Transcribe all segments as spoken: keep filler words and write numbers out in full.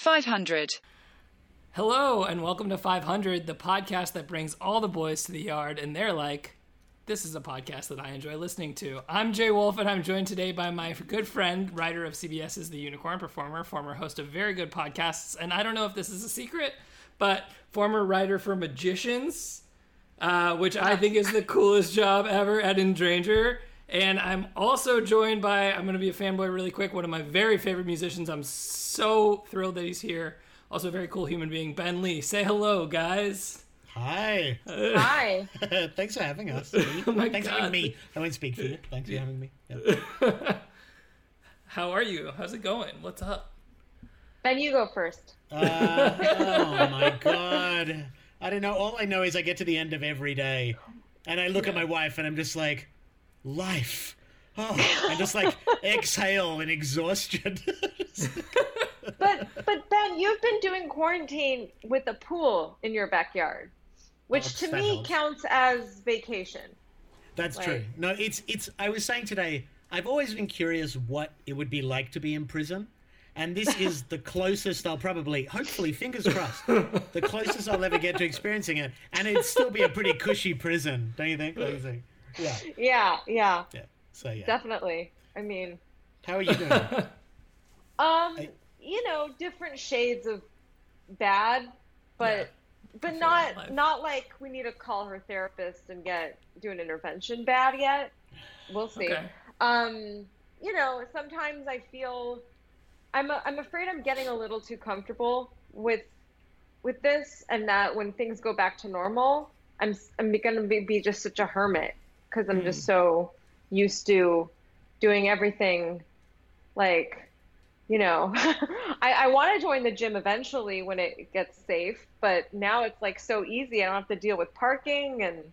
five hundred. Hello, and welcome to five hundred, the podcast that brings all the boys to the yard, and they're like, this is a podcast that I enjoy listening to. I'm Jay Wolf, and I'm joined today by my good friend, writer of CBS's The Unicorn Performer, former host of very good podcasts, and I don't know if this is a secret, but former writer for Magicians, uh, which I think is the coolest job ever at Endranger. And I'm also joined by, I'm going to be a fanboy really quick, one of my very favorite musicians. I'm so thrilled that he's here. Also a very cool human being, Ben Lee. Say hello, guys. Hi. Hi. Thanks for having us. Oh my Thanks God. for having me. I won't speak for you. Thanks for having me. Yeah. How are you? How's it going? What's up? Ben, you go first. Uh, oh my God. I don't know. All I know is I get to the end of every day and I look Yeah. at my wife and I'm just like, life. Oh, and just like exhale in exhaustion. But but Ben, you've been doing quarantine with a pool in your backyard, which Helps, to that me helps. counts as vacation. That's Like- true. No, it's it's. I was saying today, I've always been curious what it would be like to be in prison, and this is the closest I'll probably, hopefully, fingers crossed, the closest I'll ever get to experiencing it, and it'd still be a pretty cushy prison, don't you think? Don't you think? Yeah, Yeah, yeah, yeah. So yeah. definitely. I mean, How are you doing? um, I- you know, different shades of bad, but Yeah. but feel not that life. not like we need to call her therapist and get do an intervention bad yet. We'll see. Okay. Um, you know, sometimes I feel I'm a, I'm afraid I'm getting a little too comfortable with with this, and that when things go back to normal, I'm I'm going to be, be just such a hermit because I'm just so used to doing everything like, you know, I, I want to join the gym eventually when it gets safe, but now it's like so easy. I don't have to deal with parking, and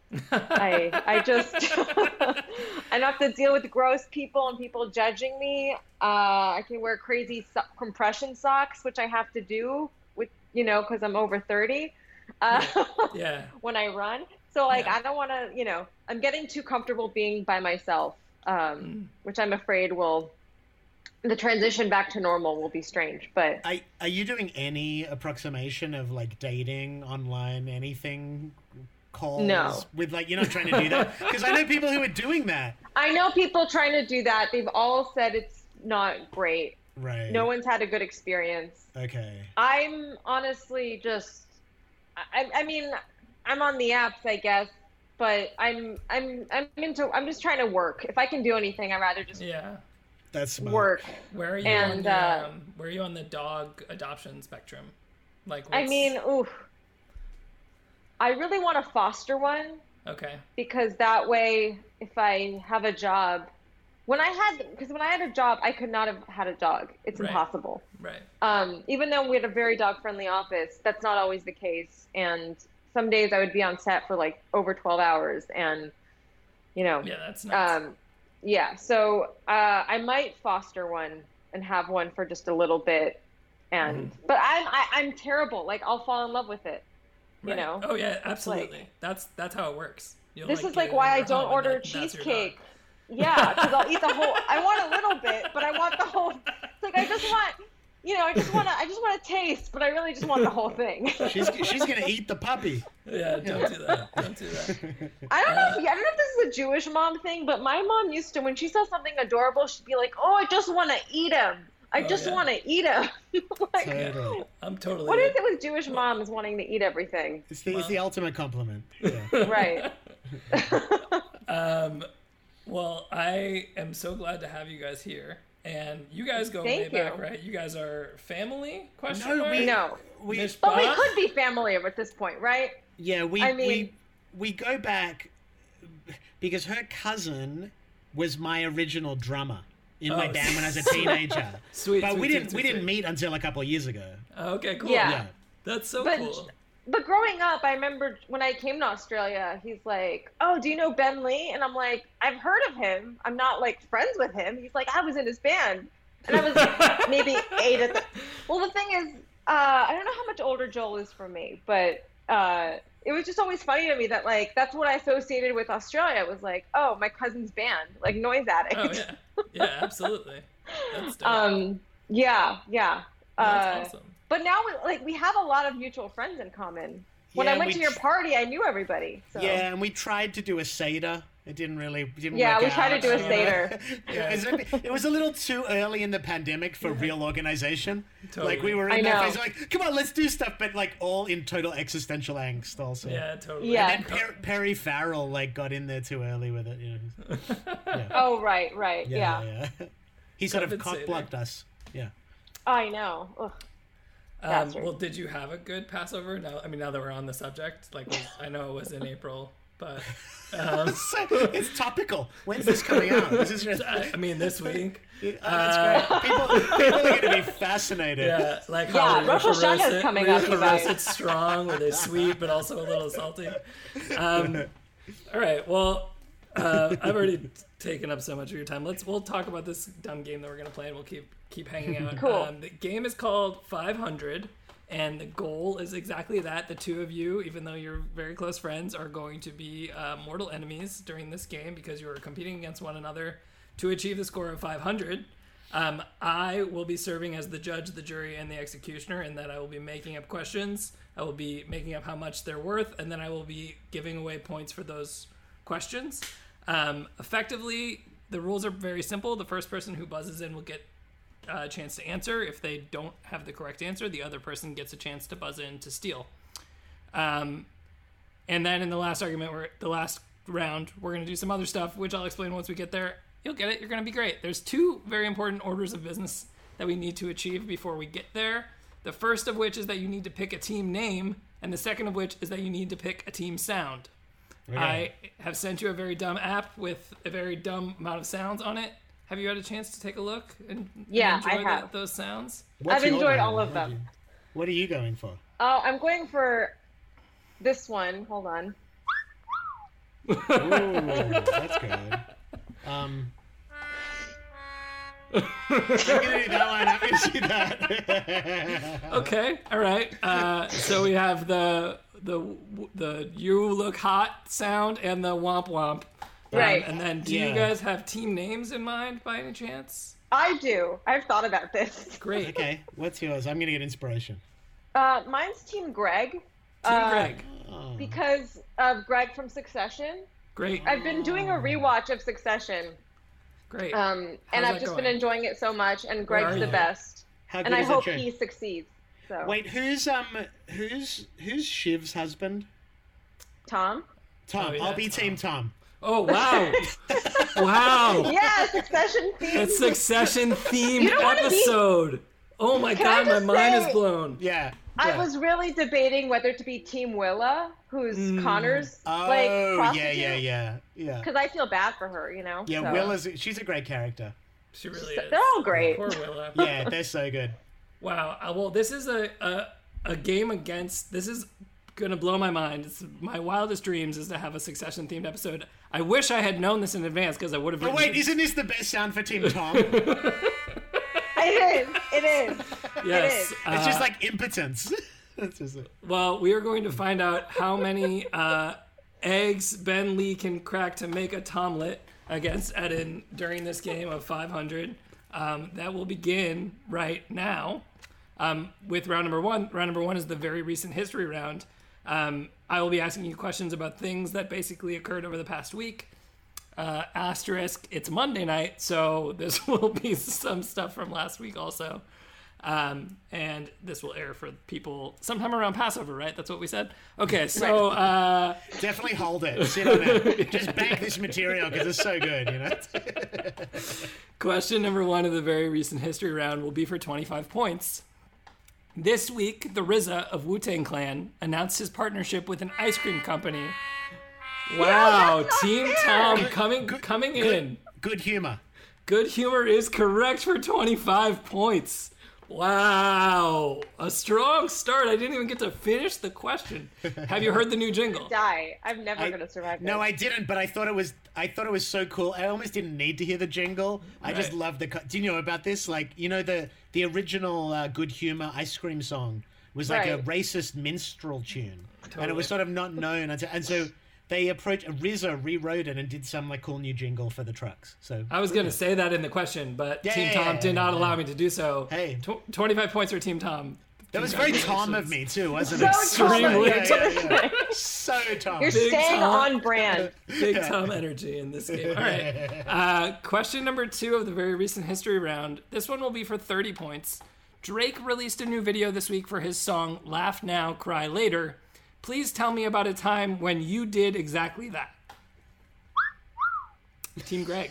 I I just I don't have to deal with gross people and people judging me. Uh, I can wear crazy so- compression socks, which I have to do with, you know, because I'm over thirty uh, Yeah. when I run. So like, Yeah. I don't want to, you know, I'm getting too comfortable being by myself, um, Mm. which I'm afraid will, the transition back to normal will be strange. But Are, are you doing any approximation of like dating online, anything? Calls No. with like, you're not trying to do that? Because I know people who are doing that. I know people trying to do that. They've all said it's not great. Right. No one's had a good experience. Okay. I'm honestly just, I, I mean, I'm on the apps, I guess, but I'm, I'm, I'm into, I'm just trying to work. If I can do anything, I'd rather just Yeah. That's smart. work. Where are you And, on the uh, um, where are you on the dog adoption spectrum? Like, I what's- mean, oof. I really want to foster one okay. because that way, if I have a job, when I had, because when I had a job, I could not have had a dog. It's Right. impossible. Right. Um, even though we had a very dog-friendly office, that's not always the case. And some days I would be on set for like over twelve hours, and you know, Yeah, that's nuts. um, yeah. So uh, I might foster one and have one for just a little bit, and Mm-hmm. but I'm I, I'm terrible. Like I'll fall in love with it. You Right. know. Oh yeah, absolutely. that's that's how it works. You'll, This like, is get like it in why I your don't home, and order that- that's your cheesecake. dog. Yeah, because I'll eat the whole. I want a little bit, but I want the whole. It's like I just want, you know, I just want to. I just want to taste, but I really just want the whole thing. She's she's gonna eat the puppy. Yeah, don't do that. Don't do that. I don't know. If, I don't know if this is a Jewish mom thing, but my mom used to, when she saw something adorable, she'd be like, "Oh, I just want to eat him. I Oh, just yeah. want to eat him." Like, Totally. I'm totally. what is it with Jewish moms wanting to eat everything? It's the it's the ultimate compliment. Yeah. Right. Um, well, I am so glad to have you guys here, and you guys go Thank way back, you. right? You guys are family? Question No, mark? we- No, We Miss but we Bob? could be family at this point, right? yeah we I mean- we we go back because her cousin was my original drummer in my Oh, band when I was a teenager. Sweet, But sweet, we sweet, didn't sweet, we didn't sweet. meet until a couple of years ago. Oh, okay, cool. Yeah. Yeah. That's so But cool. but growing up, I remember when I came to Australia, he's like, "Oh, do you know Ben Lee?" And I'm like, "I've heard of him. I'm not like friends with him." He's like, "I was in his band," and I was maybe eight at the. Well, the thing is, uh, I don't know how much older Joel is from me, but uh, it was just always funny to me that like that's what I associated with Australia. It was like, oh, my cousin's band, like Noise Addict. Oh yeah, yeah, absolutely. That's dope. Um, yeah, yeah. That's uh, awesome. But now, we, like, we have a lot of mutual friends in common. When Yeah, I went we to your tr- party, I knew everybody. So. Yeah, and we tried to do a Seder. It didn't really didn't Yeah, work we out. tried to do a you know? Seder. Yeah. It, was, it was a little too early in the pandemic for real organization. Totally. Like we were I in that know. phase, like, come on, let's do stuff, but like all in total existential angst also. Yeah, totally. Yeah. And per- Perry Farrell like got in there too early with it. You know. Yeah. Oh, right, right. Yeah. Yeah, yeah. He sort of Compensating. cock blocked us. Yeah. I know. Ugh. Um, Bastard. well, did you have a good Passover? No, I mean, now that we're on the subject, like, was, I know it was in April, but um, So, it's topical. When's this coming out? This is just. I, I mean, this week, Oh, that's great. People, people are going to be fascinated. yeah, like Yeah, how Rosh we Hashanah roast is it- coming we up, you guys. roast it strong, where they're sweet but also a little salty. Um, all right, well, uh, I've already taken up so much of your time. Let's we'll talk about this dumb game that we're going to play, and we'll keep keep hanging out. Cool. Um, the game is called five hundred. And the goal is exactly that. The two of you, even though you're very close friends, are going to be uh, mortal enemies during this game because you are competing against one another to achieve the score of five hundred. Um, I will be serving as the judge, the jury, and the executioner, in that I will be making up questions. I will be making up how much they're worth, and then I will be giving away points for those questions. Um, effectively, the rules are very simple. The first person who buzzes in will get a chance to answer. If they don't have the correct answer, the other person gets a chance to buzz in to steal. Um, and then in the last argument, we're, the last round, we're going to do some other stuff, which I'll explain once we get there. You'll get it. You're going to be great. There's two very important orders of business that we need to achieve before we get there. The first of which is that you need to pick a team name, and the second of which is that you need to pick a team sound. Okay. I have sent you a very dumb app with a very dumb amount of sounds on it. Have you had a chance to take a look and, Yeah, and I enjoy the- have. those sounds? What's I've your enjoyed name? all of What them. do you- What are you going for? Oh, I'm going for this one. Hold on. Ooh, that's good. Um, I'm gonna do that one. I'm gonna do that. Okay, all right. Uh, so we have the the the you look hot sound and the womp womp. Um, Right. And then, do you Yeah. guys have team names in mind by any chance? I do. I've thought about this. Great. Okay, what's yours? I'm gonna get inspiration. Uh, mine's Team Greg. Team uh, Greg. Oh. Because of Greg from Succession. Great. I've been doing a rewatch of Succession, Great. um, and How's I've that just going? been enjoying it so much, and Where Greg's are the you? best. How good And I is that hope show? he succeeds. So, Wait, who's um, who's who's Shiv's husband? Tom? Tom. Oh, yeah, I'll be Tom. Team Tom. Oh, wow. Wow. Yeah, Succession theme. It's Succession themed You don't wanna be- episode. Oh my Can I god, my just mind say- is blown. Yeah. I yeah. was really debating whether to be Team Willa, who's Connor's Oh, like yeah, prostitute. yeah, yeah, yeah. Because I feel bad for her, you know. Yeah, so. Willa's she's a great character. She really is. They're all great. Poor Willa. Yeah, they're so good. Wow. Uh, well, this is a, a a game against. This is gonna blow my mind. It's my wildest dreams is to have a Succession themed episode. I wish I had known this in advance because I would have. Oh wait, isn't this the best sound for Team Tom? It is. It is. yes. is. uh, It's just like impotence. That's just it. well, we are going to find out how many uh, eggs Ben Lee can crack to make a tomlet against Eden during this game of five hundred. Um, that will begin right now um, with round number one. Round number one is the very recent history round. Um, I will be asking you questions about things that basically occurred over the past week. Uh, asterisk, it's Monday night, so this will be some stuff from last week also. Um, and this will air for people sometime around Passover, right? That's what we said? Okay, so uh, Definitely hold it. Sit on it. Just bank this material because it's so good, you know? question number one of the very recent history round will be for twenty-five points. This week, the R Z A of Wu-Tang Clan announced his partnership with an ice cream company. Wow, that's not Team fair. Tom coming coming in. Good humor. Good humor is correct for twenty-five points. Wow, a strong start. I didn't even get to finish the question. Have you heard the new jingle? Die. I'm never I- gonna survive. No, this. I didn't, but I thought it was I thought it was so cool. I almost didn't need to hear the jingle. I just Right. love the co- Do you know about this? Like, you know the the original uh, Good Humor ice cream song was like a Right. racist minstrel tune. And it Totally. was sort of not known until, and so they approached R Z A rewrote it and did some like cool new jingle for the trucks. So I was going to say that in the question, but Yeah, Team yeah, Tom yeah, did not yeah. allow me to do so. Hey. Tw- twenty-five points for Team Tom. that was very Tom of me too, wasn't So it? Tom of Extremely. you. Yeah, yeah, yeah. So Tom. You're Big staying Tom. on brand. Big Tom energy in this game. All right. Uh, question number two of the very recent history round. This one will be for thirty points. Drake released a new video this week for his song Laugh Now, Cry Later. Please tell me about a time when you did exactly that. Team Greg.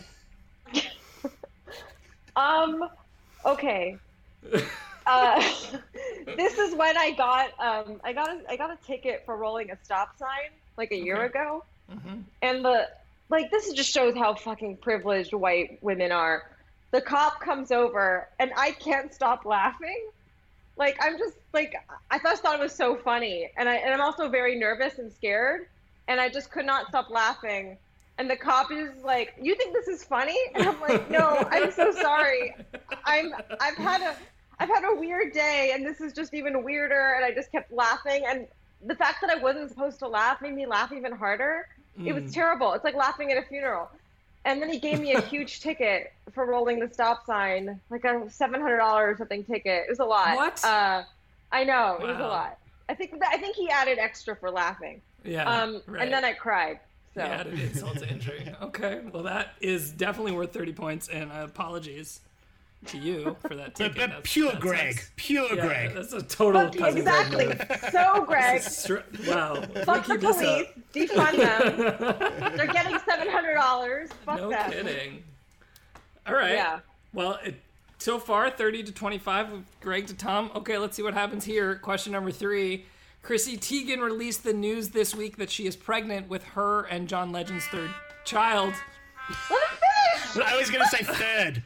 Um, okay. Uh, this is when I got um I got a, I got a ticket for rolling a stop sign like a year Okay. ago, Mm-hmm. and the like this just shows how fucking privileged white women are. The cop comes over and I can't stop laughing. Like I'm just like I just thought it was so funny, and I and I'm also very nervous and scared, and I just could not stop laughing. And the cop is like, "You think this is funny?" And I'm like, "No, I'm so sorry. I'm I've had a I've had a weird day, and this is just even weirder." And I just kept laughing, and the fact that I wasn't supposed to laugh made me laugh even harder. It was Mm. terrible. It's like laughing at a funeral. And then he gave me a huge ticket for rolling the stop sign, like a seven hundred dollars or something ticket. It was a lot. What? Uh, I know, it was a Wow. lot. I think I think he added extra for laughing. Yeah. Um, right. and then I cried. So He added insult to injury. Okay. Well, that is definitely worth thirty points, and uh, apologies to you for that But, ticket. but That's- pure that Greg. sucks. Pure Yeah, Greg. that's a total Fuck, cousin Greg exactly. move. So Greg, Str- wow. If we fuck the keep this police, up. defund them. They're getting seven hundred dollars. Fuck No them. kidding. All right. Yeah. Well, it, so far, thirty to twenty-five with Greg to Tom. Okay, let's see what happens here. Question number three. Chrissy Teigen released the news this week that she is pregnant with her and John Legend's third child. Let me finish. I was going to say third.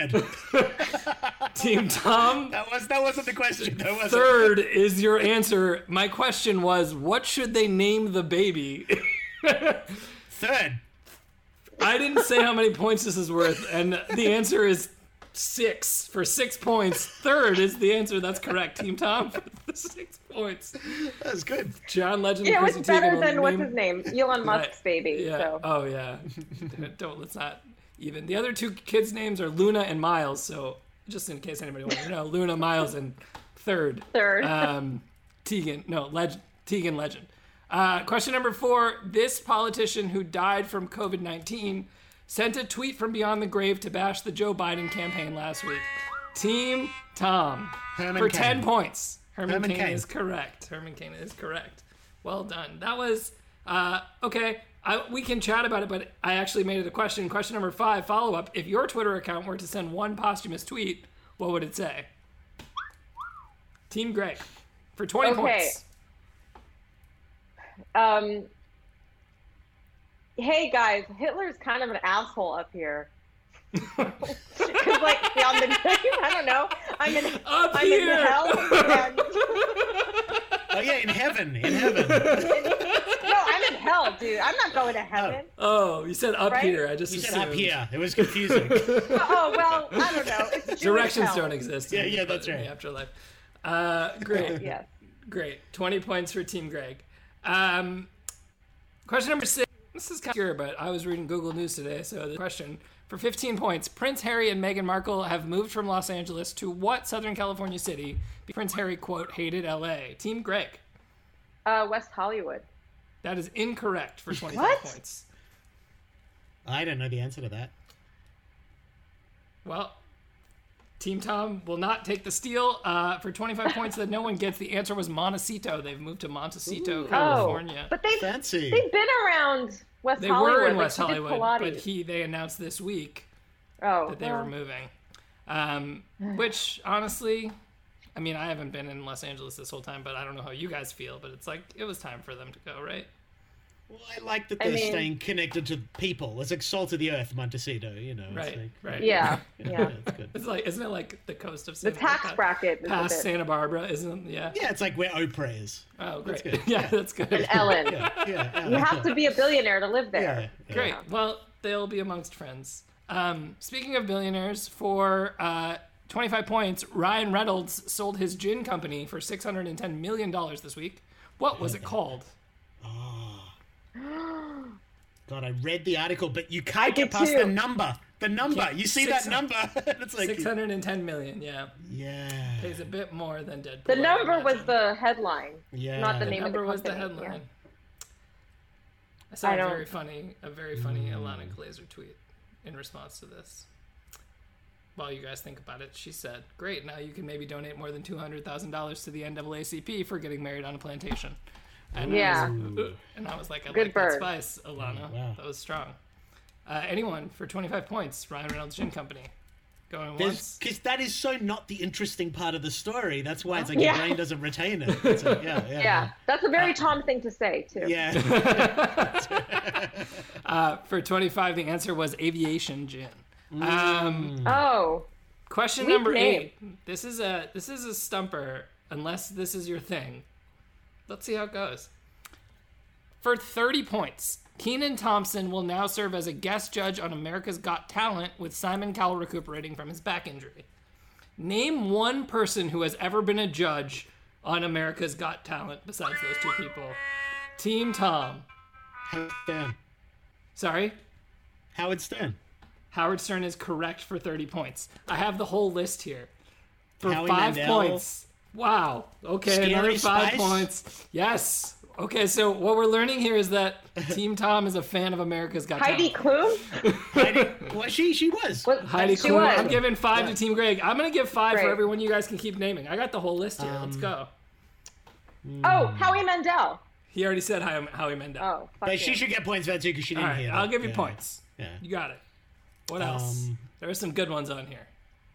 Third. Team Tom, That was that wasn't the question. That wasn't. third is your answer. My question was, what should they name the baby? Third. I didn't say how many points this is worth, and the answer is six. For six points, third is the answer. That's correct. Team Tom for the six points. That was good. John Legend Yeah, and it was Chrissy Teigen better will than what's name- his name, Elon Musk's Right. baby. Yeah. So Oh yeah. Don't let's not even. The other two kids' names are Luna and Miles. So just in case anybody wants to know, Luna, Miles, and third. third. Um, Teigen. No, Legend. Teigen Legend. Uh, question number four. This politician who died from covid nineteen sent a tweet from beyond the grave to bash the Joe Biden campaign last week. Team Tom. Herman for Cain. ten points. Herman, Herman Cain Cain. is correct. Herman Cain is correct. Well done. That was uh, okay. I, we can chat about it, but I actually made it a question. Question number five, follow up. If your Twitter account were to send one posthumous tweet, what would it say? Team Greg for twenty Okay. points. Um, hey guys, Hitler's kind of an asshole up here. Because like beyond the grave, I don't know. I'm in, Up I'm here. in hell. And, Oh yeah, in heaven. In heaven. no, I'm in hell, dude. I'm not going to heaven. Oh, you said up Right? here. I just You said assumed. up here. It was confusing. Oh well, I don't know. It's Jewish Directions hell. don't exist. in Yeah, yeah, the- that's in right. The afterlife. Uh, great. Yes. Great. twenty points for Team Greg. Um, question number six. This is kind of obscure, but I was reading Google News today, so the question for fifteen points. Prince Harry and Meghan Markle have moved from Los Angeles to what Southern California city? Prince Harry, quote, hated L A. Team Greg. Uh, West Hollywood. That is incorrect for twenty-five What? points. I don't know the answer to that. Well, Team Tom will not take the steal. Uh, for twenty-five points that no one gets, the answer was Montecito. They've moved to Montecito, California. Oh, but they've Fancy. they've been around West They Hollywood. were in like, West he did Hollywood, Pilates. but he they announced this week oh, that they well, were moving. Um, which honestly, I mean, I haven't been in Los Angeles this whole time, but I don't know how you guys feel. But it's like it was time for them to go, right? Well, I like that I they're mean- staying connected to people. It's like salt of the earth, Montecito. You know. It's Right, like, right. Yeah, Yeah, yeah. it's good. It's like, isn't it like the coast of The Santa tax Barbara? bracket is a Past bit. Santa Barbara, isn't? Yeah. Yeah, it's like where Oprah is. Oh, great. good. Yeah, that's good. And Ellen. Yeah, yeah. You have to be a billionaire to live Yeah, there. yeah. Great. Well, they'll be amongst friends. Um, speaking of billionaires, for uh, twenty-five points, Ryan Reynolds sold his gin company for six hundred ten million dollars this week. What was it called? God, I read the article, but you can't get did past too. the number. The number. Can't- You see six- that number? It's like six hundred ten million, yeah. yeah, Pays a bit more than Deadpool. The I number was imagine. the headline, yeah. not the The name number of the was the company. headline. Yeah. I saw I a don't- very funny, a very funny Alana Glazer tweet in response to this. While you guys think about it, she said, "Great, now you can maybe donate more than two hundred thousand dollars to the N double A C P for getting married on a plantation." And Yeah. I was, and I was like, "I Good like bird. that spice, Alana. Wow. That was strong." Uh, anyone for twenty-five points? Ryan Reynolds Gin Company. Going There's once. because that is so not the interesting part of the story. That's why it's like Yeah. your brain doesn't retain it. It's like, yeah, yeah, Yeah, that's a very Tom thing to say too. yeah. Uh, for twenty-five, the answer was aviation gin. Um, Oh, question Weak number name. eight. This is a this is a stumper. Unless this is your thing, let's see how it goes. For thirty points, Kenan Thompson will now serve as a guest judge on America's Got Talent with Simon Cowell recuperating from his back injury. Name one person who has ever been a judge on America's Got Talent besides those two people. Team Tom. Howard Stern. Sorry? Howard Stern. Howard Stern is correct for thirty points. I have the whole list here. For Howie five Mandel. points. Wow. Okay, Scary another five Spice. points. Yes. Okay, so what we're learning here is that Team Tom is a fan of America's Got Heidi Talent. Klum. Heidi, well, she she was. Was, Heidi she Klum. was. I'm giving five Yeah. to Team Greg. I'm going to give five for Great. everyone you guys can keep naming. I got the whole list here. Let's Um, go. Oh, Howie Mandel. He already said Howie, Howie Mandel. Oh, fuck But she you. should get points for that too because she All didn't right, hear. I'll that. give you Yeah. points. Yeah. You got it. What else? Um, There are some good ones on here.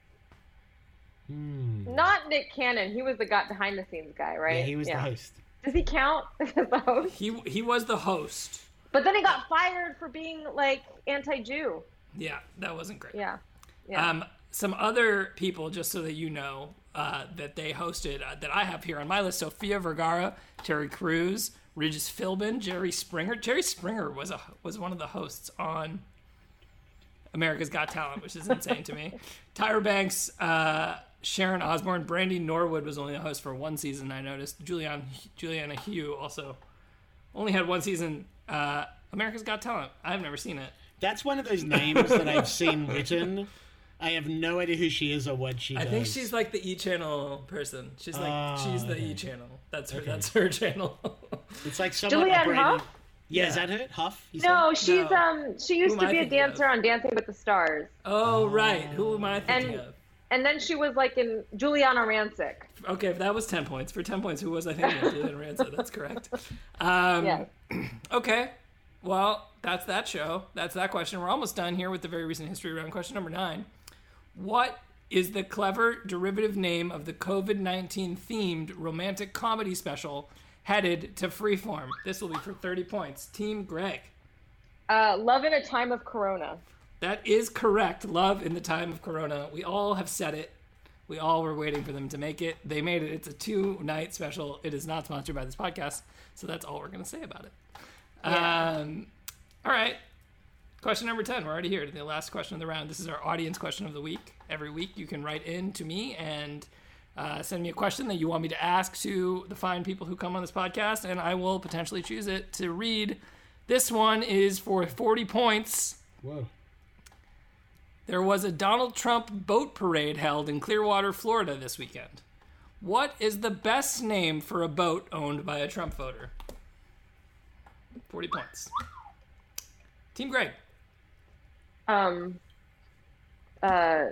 Not Nick Cannon. He was the guy behind the scenes guy, right? Yeah, he was the host. Does he count as the host? He he was the host. But then he got fired for being like anti-Jew. Yeah, that wasn't great. Yeah. Yeah. Um, some other people, just so that you know, uh, that they hosted uh, that I have here on my list: Sofia Vergara, Terry Crews, Regis Philbin, Jerry Springer. Jerry Springer was a was one of the hosts on America's Got Talent, which is insane to me. Tyra Banks, uh, Sharon Osbourne, Brandy Norwood was only a host for one season. I noticed. Julianne Juliana Hugh also only had one season. Uh, America's Got Talent. I've never seen it. That's one of those names that I've seen written. I have no idea who she is or what she I does. think she's like the E Channel person. She's like Oh, she's the okay. E Channel. That's her. Okay. That's her channel. It's like someone Julianne operating. Hough? Yeah, Yeah. is that her? Huff? You no, said? she's No. um she used Who to am I be a thinking of? dancer on Dancing with the Stars. Oh right. Who am I thinking And- of? And then she was like in Juliana Rancic. Okay, if that was ten points. For ten points, who was I thinking of? Julian Rancid. That's correct. Um, Yes. Okay. Well, that's that show. That's that question. We're almost done here with the very recent history round. Question number nine. What is the clever derivative name of the COVID nineteen themed romantic comedy special headed to Freeform? This will be for thirty points. Team Greg. Uh, Love in a Time of Corona. That is correct. Love in the Time of Corona. We all have said it. We all were waiting for them to make it. They made it. It's a two-night special. It is not sponsored by this podcast, so that's all we're going to say about it. Yeah. Um, all right. Question number ten. We're already here to the last question of the round. This is our audience question of the week. Every week you can write in to me and uh, send me a question that you want me to ask to the fine people who come on this podcast, and I will potentially choose it to read. This one is for forty points. Whoa. There was a Donald Trump boat parade held in Clearwater, Florida this weekend. What is the best name for a boat owned by a Trump voter? forty points. Team Greg. Um. Uh.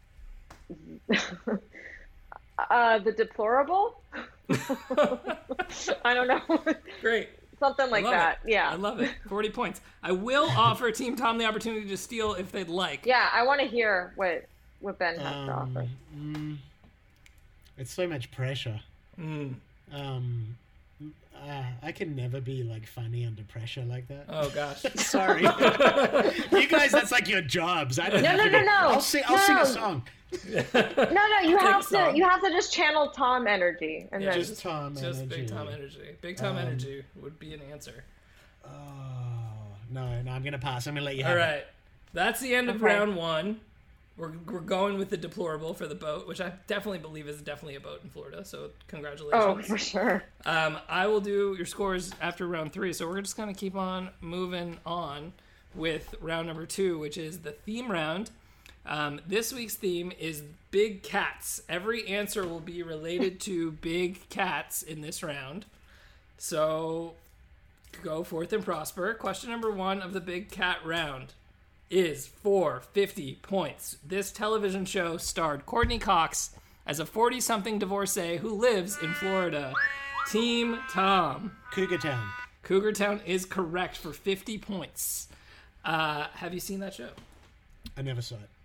uh, the deplorable. I don't know. Great. Something like I love that. it. Yeah. I love it. forty points. I will offer Team Tom the opportunity to steal if they'd like. Yeah, I want to hear what what Ben has to Um, offer. mm, it's so much pressure. Mm. Um, uh, I can never be like funny under pressure like that. Oh, gosh. Sorry, you guys. That's like your jobs. I don't. No, have no, to no, be- no. I'll sing. I'll sing No. a song. No, no, you have to song. you have to just channel Tom energy and Yeah, then Just Tom Just energy. big Tom energy. Big Tom Um, energy would be an answer. Oh no, no. I'm gonna pass. I'm gonna let you have All it. right. That's the end of Okay. round one. We're, we're going with the deplorable for the boat, which I definitely believe is definitely a boat in Florida. So congratulations. Oh, for sure. Um, I will do your scores after round three. So we're just going to keep on moving on with round number two, which is the theme round. Um, this week's theme is big cats. Every answer will be related to big cats in this round. So go forth and prosper. Question number one of the big cat round is for fifty points. This television show starred Courtney Cox as a forty-something divorcee who lives in Florida. Team Tom. Cougar Town. Cougar Town is correct for fifty points. Uh, have you seen that show? I never saw it.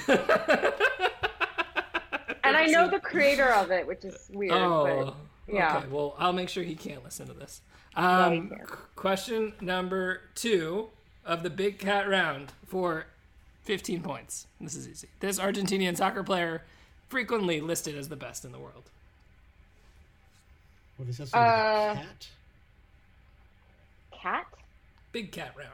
And I know the creator of it, which is weird. Oh, but yeah. Okay. Well, I'll make sure he can't listen to this. No, he Um, can't. question number two of the big cat round for fifteen points. This is easy. This Argentinian soccer player frequently listed as the best in the world. Well, this has to do with Uh, a cat. Cat? Big cat round.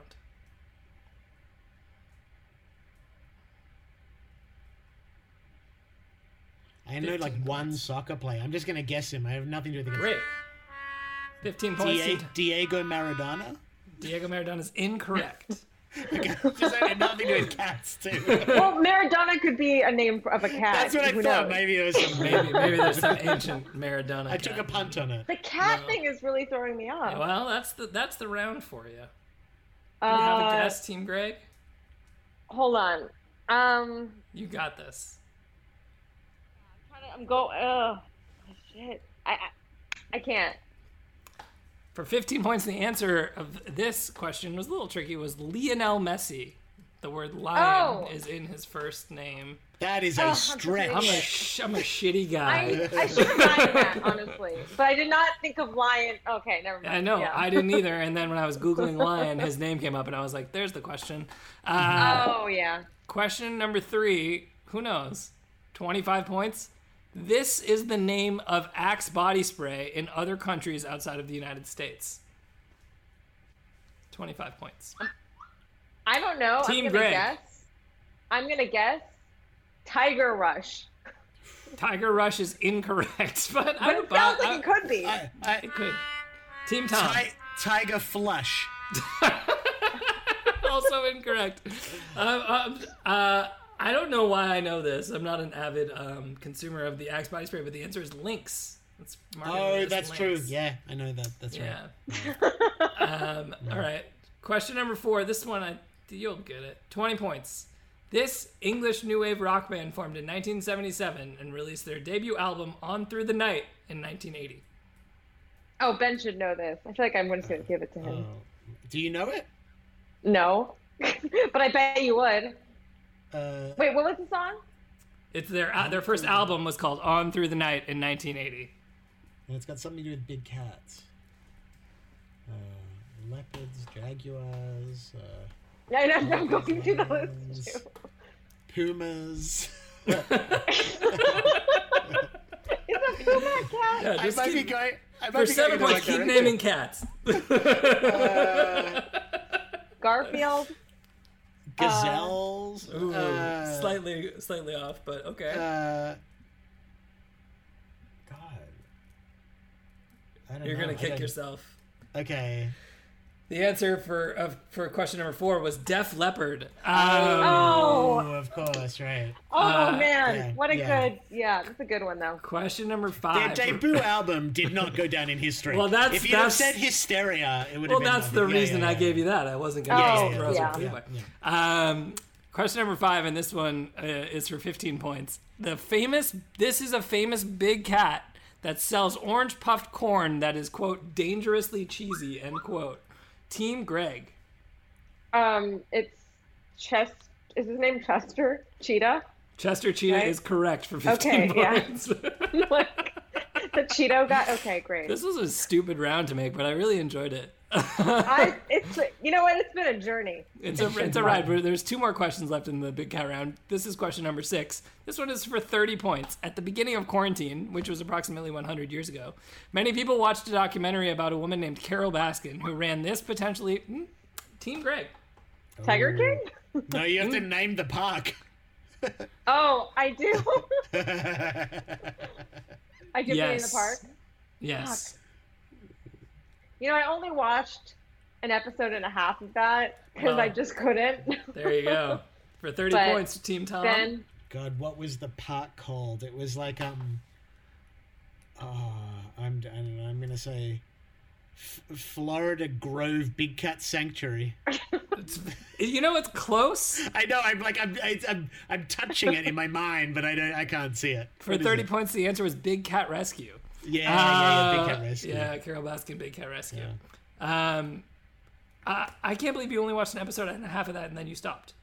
I know like fifteen one points. soccer player. I'm just gonna guess him. I have nothing to do with it. Great. fifteen points. Diego, Diego Maradona. Diego Maradona is incorrect. Okay, just had nothing to do with cats too. Well, Maradona could be a name of a cat. That's what I Who thought. knows? Maybe it was some. maybe, maybe there's some ancient Maradona. I took a cat. punt on it. The cat No. thing is really throwing me off. Well, that's the that's the round for you. uh, You have a guess, Team Greg? Hold on. Um, You got this. I'm, trying to, I'm go. Ugh, shit. I, I I can't. For fifteen points, the answer of this question was a little tricky. Was Lionel Messi? The word lion Oh. is in his first name. That is a Oh, I'm stretch. I'm a sh- I'm a shitty guy. I, I should have gotten that, honestly. But I did not think of lion. Okay, never mind. I know, Yeah. I didn't either. And then when I was Googling lion, his name came up, and I was like, there's the question. Uh, Oh, yeah. question number three, who knows? twenty-five points. This is the name of Axe body spray in other countries outside of the United States. twenty-five points. I don't know. Team I'm going to Greg. guess. I'm going to guess Tiger Rush. Tiger Rush is incorrect, but, I But would it buy sounds like I- it could be. I, I, It could. Team Tom. Ti- Tiger Flush. Also incorrect. Um, um, uh, I don't know why I know this. I'm not an avid um, consumer of the Axe body spray, but the answer is Lynx. It's marketed Oh, as that's Lynx. true. Yeah, I know that. That's Yeah. right. um, all right. Question number four. This one, I you'll get it. twenty points. This English new wave rock band formed in nineteen seventy-seven and released their debut album "On Through the Night" in nineteen eighty. Oh, Ben should know this. I feel like I'm just going to give it to him. Oh. Do you know it? No. But I bet you would. Uh, Wait, what was the song? It's their uh, their first album was called "On Through the Night" in nineteen eighty. and it's got something to do with big cats. Uh, leopards, jaguars, uh, I know, I'm going through the list lions, too. pumas. Is a puma a cat? Yeah, I just might keep- be going. I might for be seven going in points, the keep right naming cats. direction. Garfield? Gazelles. Ooh, uh, slightly, slightly off, but okay. Uh, God. I don't You're know. gonna I kick don't- yourself. Okay. The answer for uh, for question number four was Def Leppard. Um, Oh. of course, right. Oh, Uh, man. yeah, what a yeah. good, yeah, that's a good one, though. Question number Their five. debut album did not go down in history. Well, that's- if you had that's- said Hysteria, it would well, have been. that's the nothing. Yeah, reason yeah, I yeah. gave you that. I wasn't gonna Oh, just throw yeah. some Yeah, away. yeah. Um, question number five, and this one uh, is for fifteen points. The famous. This is a famous big cat that sells orange puffed corn that is quote dangerously cheesy end quote. Team Greg. Um, it's Chest. Is his name Chester Cheetah? Chester Cheetah Right? is correct for fifteen Okay, yeah. points. Like, the Cheeto guy. Okay, great. This was a stupid round to make, but I really enjoyed it. I, it's you know what? It's been a journey. It's a it's a ride. But there's two more questions left in the big cat round. This is question number six. This one is for thirty points. At the beginning of quarantine, which was approximately one hundred years ago, many people watched a documentary about a woman named Carol Baskin who ran this potentially. Hmm, Team Greg. Tiger King? No, you have to name the park. Oh, I do. I do play in the Yes. park. Yes. You know, I only watched an episode and a half of that because Well, I just couldn't. There you go. For thirty But points, Team Tom. Then God, what was the park called? It was like um. Oh, I'm I don't know, I'm gonna say, F- Florida Grove Big Cat Sanctuary. It's, you know, it's close. I know. I'm like I'm I, I'm I'm touching it in my mind, but I don't. I can't see it. For What is thirty it? points, the answer was Big Cat Rescue. Yeah, yeah, yeah. Big Uh, Cat Rescue. Yeah, Carol Baskin, Big Cat Rescue. Um, I, I can't believe you only watched an episode and a half of that and then you stopped.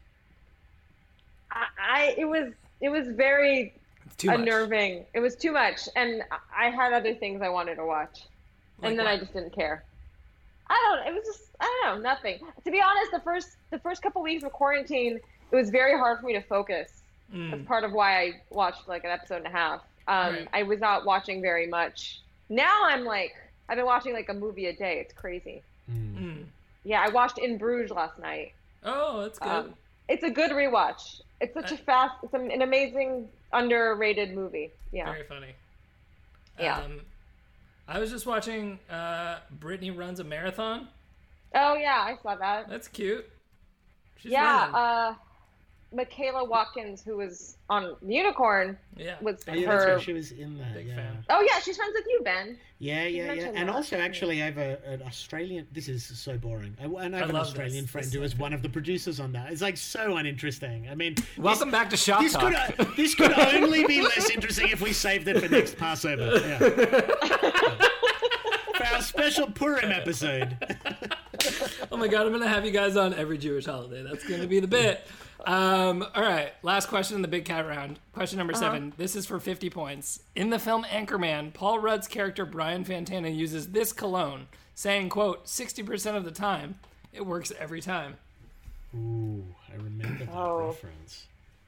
I, I it was it was very It's too much. unnerving. It was too much, and I I had other things I wanted to watch, Like and then what? I just didn't care. I don't. It was just I don't know nothing. To be honest, the first the first couple weeks of quarantine, it was very hard for me to focus. Mm. That's part of why I watched like an episode and a half. Um, Right. I was not watching very much. Now I'm like I've been watching like a movie a day. It's crazy. Mm. Yeah, I watched In Bruges last night. Oh, that's good. Um, it's a good rewatch. It's such a fast. It's an an amazing underrated movie. Yeah. Very funny. Yeah. Um, I was just watching uh, Brittany Runs a Marathon. Oh yeah, I saw that. That's cute. She's Yeah, running. uh, Michaela Watkins, who was on Unicorn, yeah. was Oh, yeah, that's her. right. She was in that. Big yeah. fan. Oh yeah, she's friends with you, Ben. Yeah, yeah, yeah. mentioned And that. also, actually, I have a, an Australian. This is so boring. I, and I have I an love Australian this. friend This who is is one of the producers on that. It's like so uninteresting. I mean, Welcome this, back to Shop this Talk. could uh, this could only be less interesting if we saved it for next Passover. Yeah. For our special Purim episode. Oh my god, I'm gonna have you guys on every Jewish holiday. That's gonna be the bit. Um, all right, last question in the big cat round. Question number seven. This is for fifty points. In the film Anchorman, Paul Rudd's character Brian Fantana uses this cologne, saying, "quote sixty percent of the time, it works every time." Ooh, I remember that Oh. reference.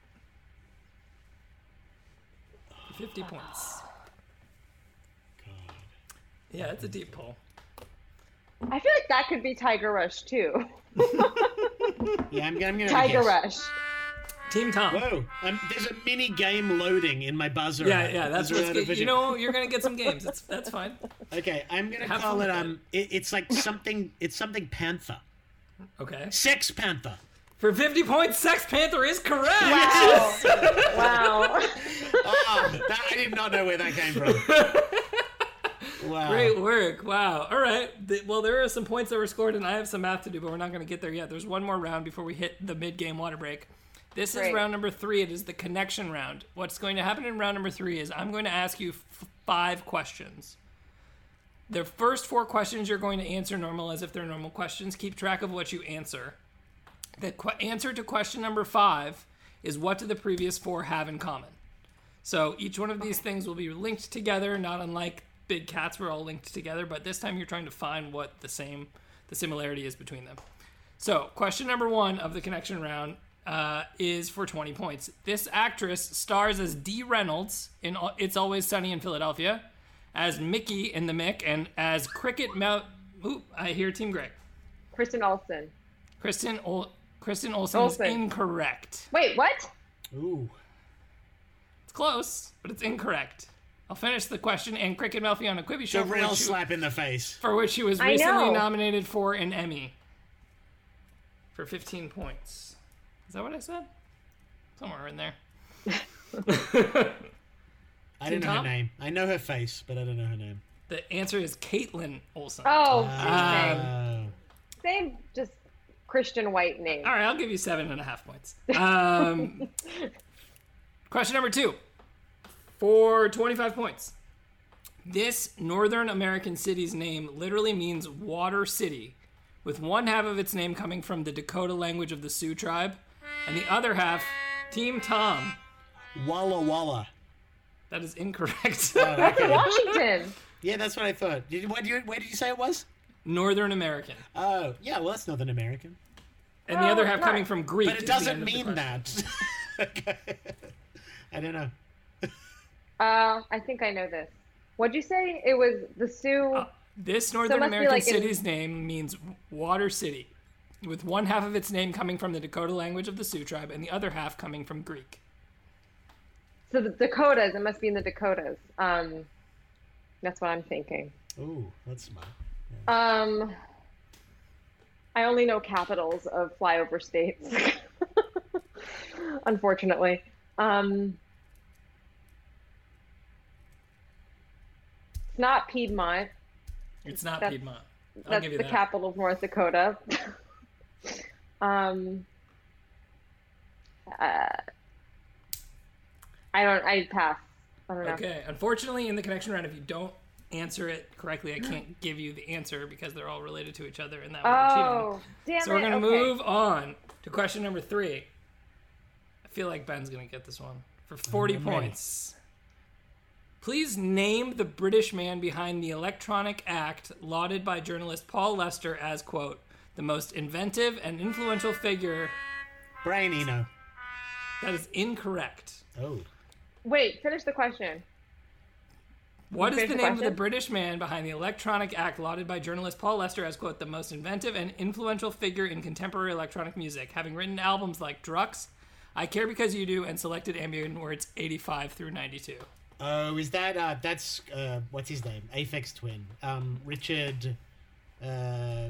fifty points. God. Yeah, it's a deep pull. I feel like that could be Tiger Rush too. Yeah, I'm, I'm gonna Tiger guess. Rush. Team Tom. Whoa! Um, there's a mini game loading in my buzzer. Yeah, app. yeah, that's Is there what's a good. You vision? know, you're gonna get some games. That's that's fine. Okay, I'm gonna Have call fun it. with Um, it, it's like something. It's something Panther. Okay. Sex Panther. For fifty points, Sex Panther is correct. Wow. Wow. Oh, that, I did not know where that came from. Wow. Great work. Wow. All right. Th- Well, there are some points that were scored, and I have some math to do, but we're not going to get there yet. There's one more round before we hit the mid-game water break. This is Great. round number three. It is the connection round. What's going to happen in round number three is I'm going to ask you f- five questions. The first four questions you're going to answer normal as if they're normal questions. Keep track of what you answer. The qu- answer to question number five is what do the previous four have in common? So each one of these things will be linked together, not unlike Big Cats were all linked together, but this time you're trying to find what the same, the similarity is between them. So question number one of the connection round uh, is for twenty points. This actress stars as Dee Reynolds in Al- It's Always Sunny in Philadelphia, as Mickey in The Mick, and as Cricket Mount. Ooh, I hear Team Greg. Kristen Olsen. Kristen Ol- Kristen Olsen, Olsen. is incorrect. Wait, what? Ooh. It's close, but it's incorrect. I'll finish the question. And Cricket Melfi on a Quibi show The for real which, she, slap in the face. for which she was I recently know. nominated for an Emmy for fifteen points. Is that what I said? Somewhere in there. I don't know Tom? her name. I know her face, but I don't know her name. The answer is Caitlin Olsen. Oh, Um, same. Oh. Same, just Christian White name. All right, I'll give you seven and a half points. Um, question number two for twenty-five points. This Northern American city's name literally means water city, with one half of its name coming from the Dakota language of the Sioux tribe, and the other half, Team Tom. Walla Walla. That is incorrect. Oh, okay. Washington. Yeah, that's what I thought. Did, what, you, where did you say it was? Northern American. Oh, yeah, well, that's Northern American. And the other half right. coming from Greek. But it is the doesn't end of the mean question. that. Okay. I don't know. Uh, I think I know this. What'd you say? It was the Sioux. Uh, This Northern must be American like in- city's name means water city, with one half of its name coming from the Dakota language of the Sioux tribe and the other half coming from Greek. So the Dakotas, it must be in the Dakotas. Um, that's what I'm thinking. Ooh, that's smart. Um, I only know capitals of flyover states, unfortunately. Um, it's not Piedmont. It's not That's- Piedmont. I'll That's give you the that. capital of North Dakota. um, uh, I don't. I pass. I don't know. Okay. Unfortunately, in the connection round, if you don't answer it correctly, I can't give you the answer because they're all related to each other, and that would be cheating. Oh, damn So we're it. gonna okay. move on to question number three. I feel like Ben's gonna get this one for forty I'm ready. points. Please name the British man behind the Electronic Act, lauded by journalist Paul Lester as, quote, the most inventive and influential figure. Brain Eno. That is incorrect. Oh. Wait, finish the question. What is finish the the name of the question? British man behind the Electronic Act, lauded by journalist Paul Lester as, quote, the most inventive and influential figure in contemporary electronic music, having written albums like Drux, I Care Because You Do, and selected ambient words eighty-five through ninety-two. Oh, is that, uh, that's, uh, what's his name? Aphex Twin. Um, Richard, uh, uh,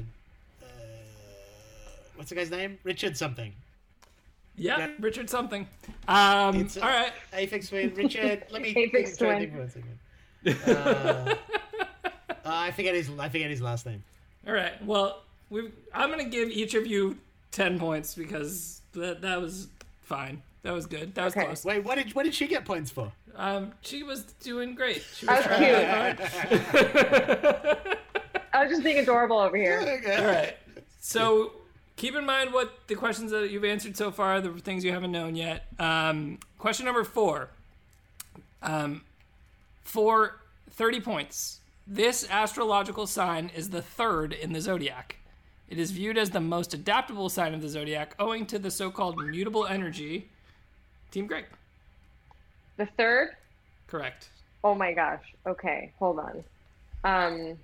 what's the guy's name? Richard something. Yeah, Yeah. Richard something. Um, It's, uh, all right. Aphex Twin, Richard, let me Aphex try Twin. and think for one second. Uh, uh, I forget his, I forget his last name. All right. Well, we've, I'm going to give each of you ten points because that, that was fine. That was good. That was Okay. close. Wait, what did, what did she get points for? Um, she was doing great. She I was was trying cute. really hard. I was just being adorable over here. Okay. All right. So keep in mind what the questions that you've answered so far, the things you haven't known yet. Um, question number four. Um, for thirty points, this astrological sign is the third in the zodiac. It is viewed as the most adaptable sign of the zodiac, owing to the so-called mutable energy. Team Greg. The third? Correct. Oh my gosh. Okay, hold on. Um,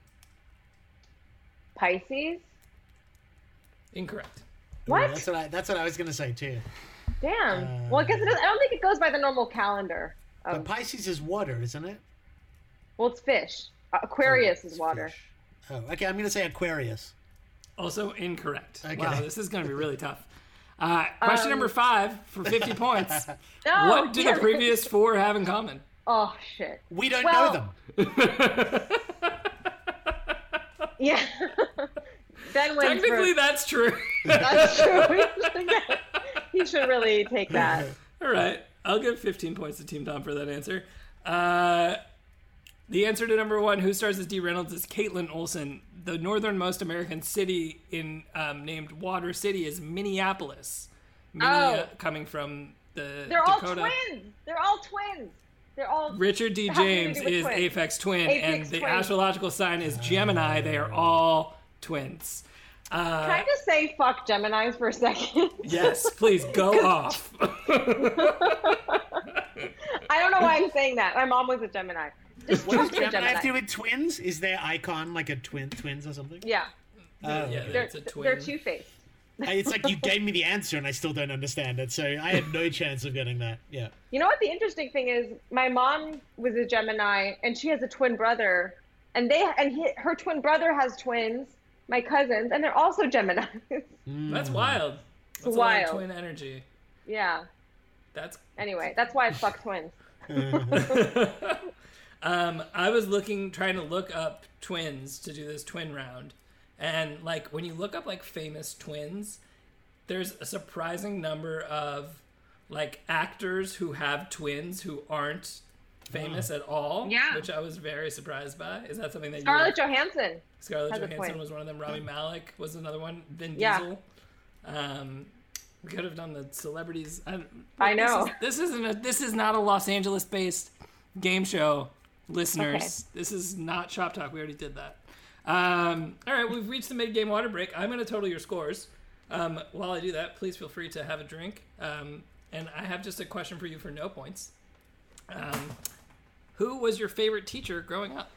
Pisces? Incorrect. Ooh, What? That's what I, that's what I was going to say too. Damn. Uh, well, I guess it doesn't, I don't think it goes by the normal calendar. But Of, Pisces is water, isn't it? well, it's fish. Uh, Aquarius is It's water. fish. Oh, okay. I'm going to say Aquarius. Also incorrect. Okay. Wow, this is going to be really tough. Uh, question Um, number five for fifty points. No, What do the damn it. previous four have in common? Oh, shit. We don't Well- know them. Yeah. Ben wins Technically, for... that's true. That's true. He should really take that. All right. I'll give fifteen points to Team Tom for that answer. Uh, the answer to number one, who stars as Dee Reynolds, is Caitlin Olsen. The northernmost American city in um, named Water City is Minneapolis. Minne- Oh. coming from the They're all Dakota. twins. They're all twins. They're all... Richard D. How can they James do with is twins? Aphex Twin, Aphex and the twin. astrological sign is Gemini. They are all twins. Uh, Can I just say fuck Geminis for a second? yes, please go off. I don't know why I'm saying that. My mom was a Gemini. Just What does trust your Gemini have to do Gemini. with twins? Is their icon like a twin, twins or something? Yeah. Oh, yeah, okay. They're, it's a twin. they're two-faced. I- It's like you gave me the answer and I still don't understand it, so I had no chance of getting that. Yeah. You know what the interesting thing is? My mom was a Gemini, and she has a twin brother, and they and he, her twin brother has twins, my cousins, and they're also Geminis. That's wild. That's a lot of wild. twin energy. Yeah. That's Anyway, that's why I fuck twins. um I was looking trying to look up twins to do this twin round. And like when you look up like famous twins, there's a surprising number of like actors who have twins who aren't famous at all. Yeah. Which I was very surprised by. Is that something that Scarlett you Johansson. Scarlett has a Johansson twin. was one of them. Rami Malek was another one. Vin Yeah. Diesel. Um, we could have done the celebrities. I, I know. This, is, this isn't. A, this is not a Los Angeles-based game show, listeners. This is not Shop Talk. We already did that. Um, all right, we've reached the mid-game water break. I'm going to total your scores. Um, while I do that, please feel free to have a drink. Um, and I have just a question for you for no points. Um, who was your favorite teacher growing up?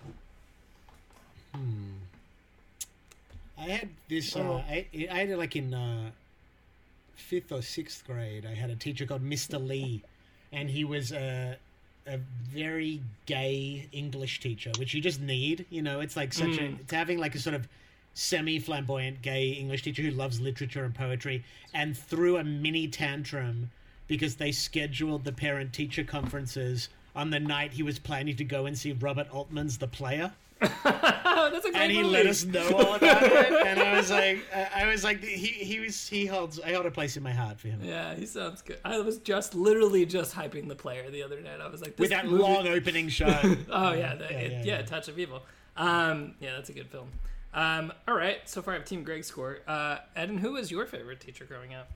I had this, uh, I, I had it like in uh, fifth or sixth grade. I had a teacher called Mister Lee, and he was, uh, a very gay English teacher, which you just need. You know, it's like such Mm. a it's having like a sort of semi-flamboyant gay English teacher who loves literature and poetry, and threw a mini tantrum because they scheduled the parent-teacher conferences on the night he was planning to go and see Robert Altman's The Player. That's a great And he movie. let us know all about it, and I was like, I was like, he he was he holds I hold a place in my heart for him. Yeah, he sounds good. I was just literally just hyping The Player the other night. I was like, this With that movie... long opening shot. Oh yeah, the, Yeah, it, yeah, yeah, yeah. Touch of Evil. Um, yeah, that's a good film. Um, all right, so far I have Team Greg score. Uh, Eden, who was your favorite teacher growing up?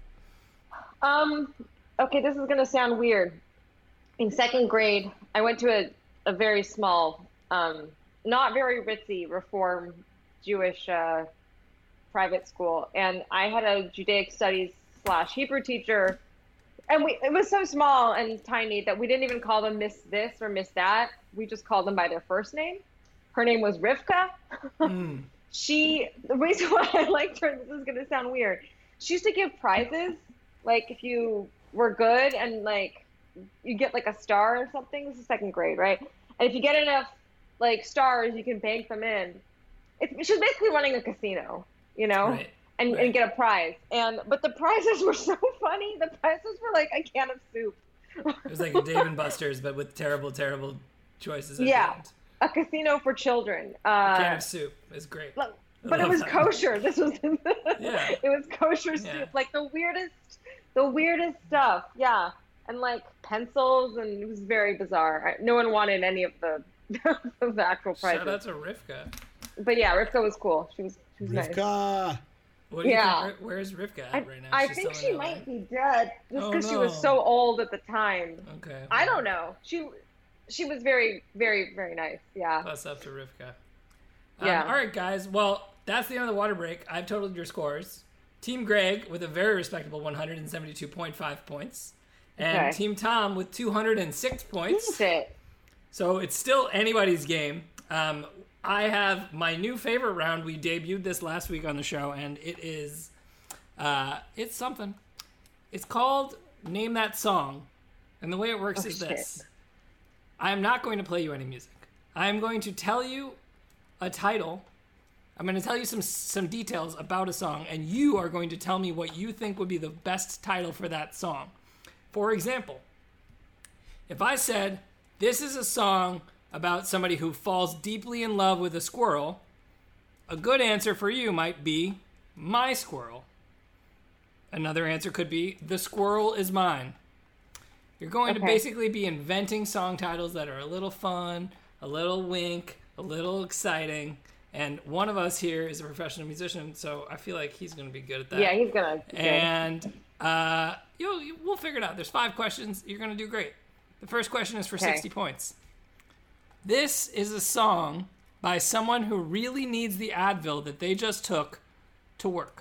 Um, okay, this is gonna sound weird. In second grade, I went to a, a very small, um, not very ritzy Reform Jewish uh, private school, and I had a Judaic studies slash Hebrew teacher, and we it was so small and tiny that we didn't even call them Miss This or Miss That. We just called them by their first name. Her name was Rivka. Mm. She, the reason why I liked her, this is going to sound weird. She used to give prizes, like if you were good and like you get like a star or something. This is second grade, right? And if you get enough like stars, you can bank them in. It's, she's basically running a casino, you know, Right. and, right. and get a prize. And but the prizes were so funny. The prizes were like a can of soup. It was like a Dave and Buster's, but with terrible, terrible choices. At Yeah. the end. A casino for children. A Uh, can of soup is great. Look, I but it love was that. kosher. This was Yeah. it was kosher Yeah. soup, like the weirdest, the weirdest stuff. Yeah, and like pencils, and it was very bizarre. I, no one wanted any of the of the actual prizes. Shout out to Rivka. But yeah, Rivka was cool. She was she was nice. Rivka. What do you Yeah. think? Where, where's Rivka at I, right now? I She's think still in she L A? might be dead, just Oh, because she was no. so old at the time. Okay. I don't know. She she was very very very nice. Yeah. Plus up to Rivka. Um, Yeah. All right, guys. Well, that's the end of the water break. I've totaled your scores. Team Greg with a very respectable one hundred seventy-two point five points. And Okay. Team Tom with two hundred six points. That's it. So it's still anybody's game. Um, I have my new favorite round. We debuted this last week on the show, and it is, uh, it's something. It's called Name That Song. And the way it works Oh, is shit. this. I am not going to play you any music. I am going to tell you a title. I'm going to tell you some some details about a song, and you are going to tell me what you think would be the best title for that song. For example, if I said, this is a song about somebody who falls deeply in love with a squirrel, a good answer for you might be My Squirrel. Another answer could be The Squirrel Is Mine. You're going to Okay. basically be inventing song titles that are a little fun, a little wink, a little exciting, and one of us here is a professional musician, so I feel like he's going to be good at that. Yeah, he's gonna. be good. And uh, you'll, you, we'll figure it out. There's five questions. You're going to do great. The first question is for Okay. sixty points. This is a song by someone who really needs the Advil that they just took to work.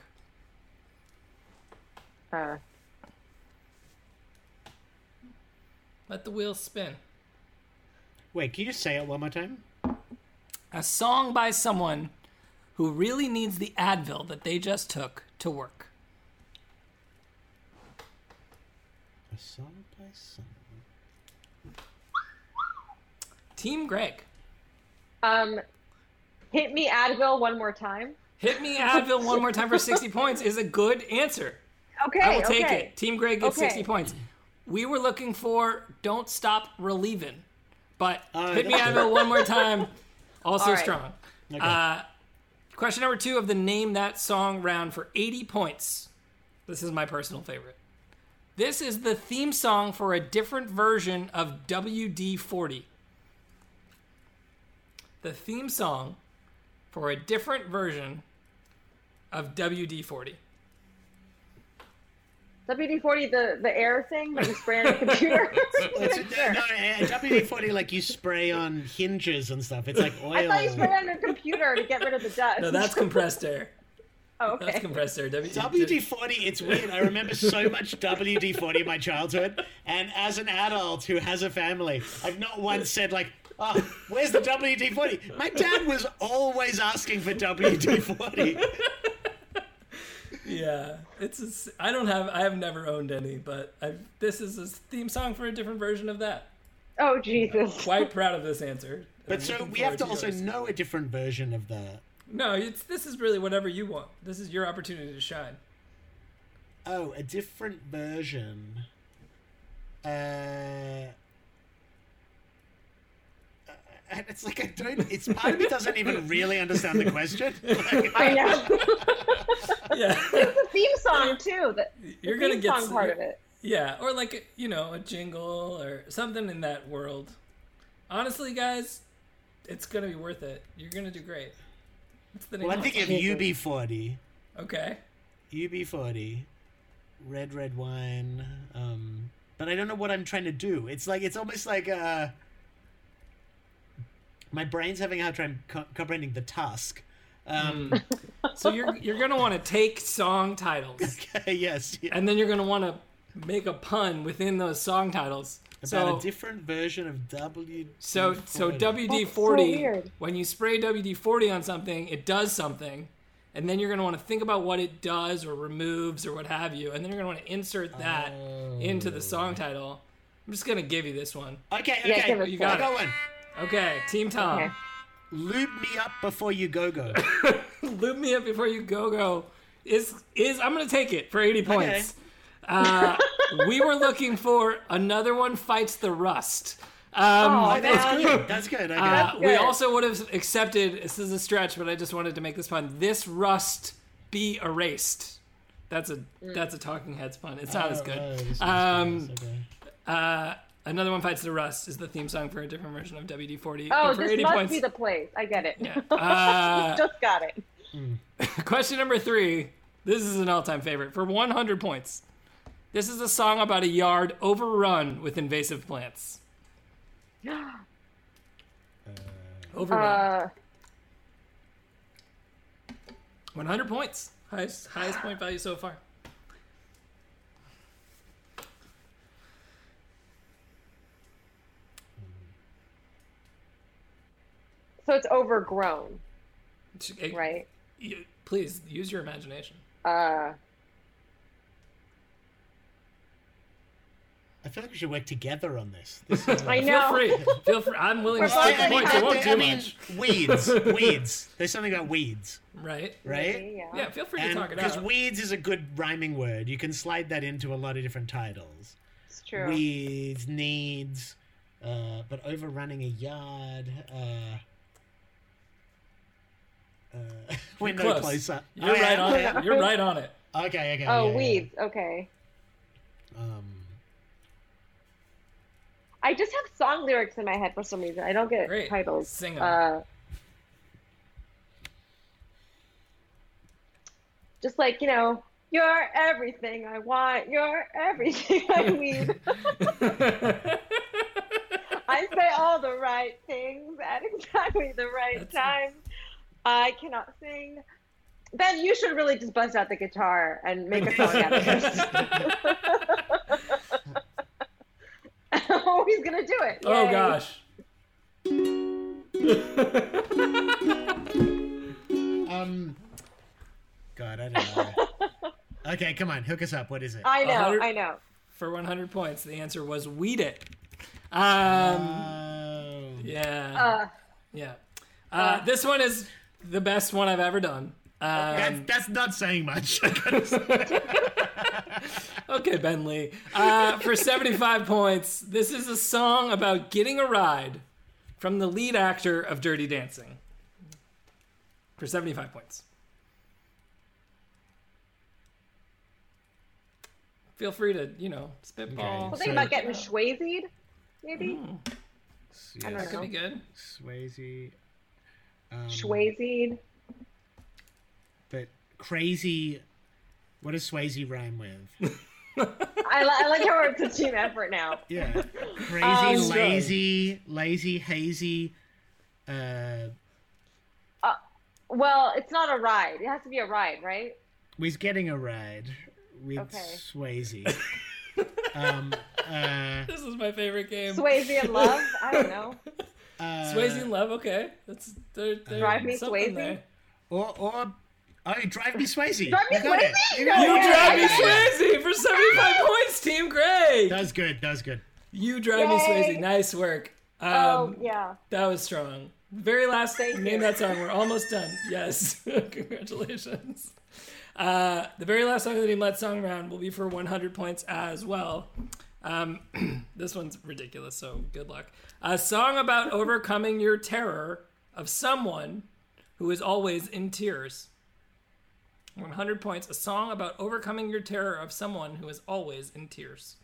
Uh, Let the wheels spin. Wait, can you just say it one more time? A song by someone who really needs the Advil that they just took to work. A song by someone. Team Greg. um, hit me Advil one more time. Hit me Advil one more time for sixty points is a good answer. Okay. I will take okay. it. Team Greg gets Okay. sixty points. We were looking for Don't Stop Relievin', but Oh, hit me that's Advil one more time. Also All right. strong. Okay. Uh, question number two of the Name That Song round for eighty points. This is my personal favorite. This is the theme song for a different version of W D forty. The theme song for a different version of W D forty. W D forty, the the air thing that you spray on the computer. It's, no, uh, W D forty, like you spray on hinges and stuff. It's like oil. I thought you spray on the computer to get rid of the dust. No, that's compressed air. Oh, okay. That's compressed air. W- W D forty, it's weird. I remember so much W D forty in my childhood, and as an adult who has a family, I've not once said like, "Oh, where's the W D forty?" My dad was always asking for W D forty. Yeah, it's. A s- I don't have. I have never owned any, but I've, this is a theme song for a different version of that. Oh, Jesus. Quite proud of this answer. But I'm so looking we have forward to also yours. know a different version of the. No, it's this is really whatever you want. This is your opportunity to shine. Oh, a different version. Uh. It's like I don't. It's part of me doesn't even really understand the question. Like, I know. Yeah. It's a theme song, too. The, You're the gonna theme get song some- part of it. Yeah, or like, you know, a jingle or something in that world. Honestly, guys, it's going to be worth it. You're going to do great. What's the name well, I'm of the thinking of song? U B forty. song? Okay. U B forty. Red, red wine. Um, but I don't know what I'm trying to do. It's like, it's almost like, uh, my brain's having a hard time co- comprehending the task. Um, So you're you're going to want to take song titles, okay, yes. Yeah. and then you're going to want to make a pun within those song titles. About So a different version of W D So forty. so W D That's forty, so weird. when you spray W D forty on something, it does something, and then you're going to want to think about what it does or removes or what have you, and then you're going to want to insert that into the song title. I'm just going to give you this one. Okay, Yeah, okay. give us You I got got it. one. Okay, Team Tom. Okay. Lube me up before you go go. Lube me up before you go go is is I'm going to take it for eighty points. Uh, we were looking for Another One Fights the Rust. Um, Oh, That's man. good. That's good. Okay. Uh, we good. also would have accepted, this is a stretch, but I just wanted to make this pun. This rust be erased. That's a that's a Talking Heads pun. It's not as Oh, good. oh, this is Um, nice, okay. uh, Another One Fights the Rust is the theme song for a different version of W D forty. Oh, but for this eighty must points. be the place. I get it. Yeah. Uh, Just got it. question number three. This is an all-time favorite for one hundred points. This is a song about a yard overrun with invasive plants. Overrun. Uh, one hundred points. Highest highest point value so far. so it's overgrown, Eh, right? you- please use your imagination. Uh, I feel like we should work together on this. This is, I Feel know. free. Feel free. I'm willing to We're split both the points. I, It won't do I mean, much. weeds. Weeds. There's something about weeds, Right? right? maybe, yeah. Yeah, feel free to And talk it because out. weeds is a good rhyming word, you can slide that into a lot of different titles. It's true. Weeds, needs, uh, but overrunning a yard. Uh, uh, we're no Close. closer. You're Oh, right yeah? on Oh, it. yeah. You're right on it. Okay, okay. oh, yeah, yeah. weeds. Okay. Um, I just have song lyrics in my head for some reason. I don't get Great. titles. Sing 'em. Uh, just like, you know, you're everything I want. You're everything I need. I say all the right things at exactly the right That's- time. I cannot sing. Ben, you should really just bust out the guitar and make a song out of this. Oh, he's gonna do it. Oh Yay. gosh. um, God, I don't know. Okay, come on, hook us up. What is it? I A know, hundred- I know. For one hundred points, the answer was Weed It. Um, Oh. yeah. Uh, Yeah. Uh, this one is the best one I've ever done. Um, That's, that's not saying much. Okay, Ben Lee. Uh, for seventy-five points, this is a song about getting a ride from the lead actor of Dirty Dancing. For seventy-five points. Feel free to, you know, spitball. Okay. something about getting Schwazied, maybe? I don't That could know. be good. Swayze. Um, Schwazied. But crazy. What does Swayze rhyme with? I, li- I like how it's a team effort now. Yeah. Crazy, Um, lazy, lazy, hazy. Uh, Well, it's not a ride. It has to be a ride, right? we's getting a ride with Okay. Swayze. um, uh, This is my favorite game. Swayze and Love? I don't know. uh, Swayze and Love, okay. That's there, there, Drive Me something Swayze? there. Or, or, oh, Drive Me Swayze. Drive Me You got it. Swayze? You No got You it. drive me Yeah. Swayze for seventy-five points, Team Grey. That was good. That was good. You Drive Me Yay. Swayze. Nice work. Um, Oh, yeah. That was strong. Very last Thank name you. that song. We're almost done. Yes. Congratulations. Uh, the very last song of the Name That Song round will be for one hundred points as well. Um, this one's ridiculous, so good luck. A song about overcoming your terror of someone who is always in tears. one hundred points. A song about overcoming your terror of someone who is always in tears.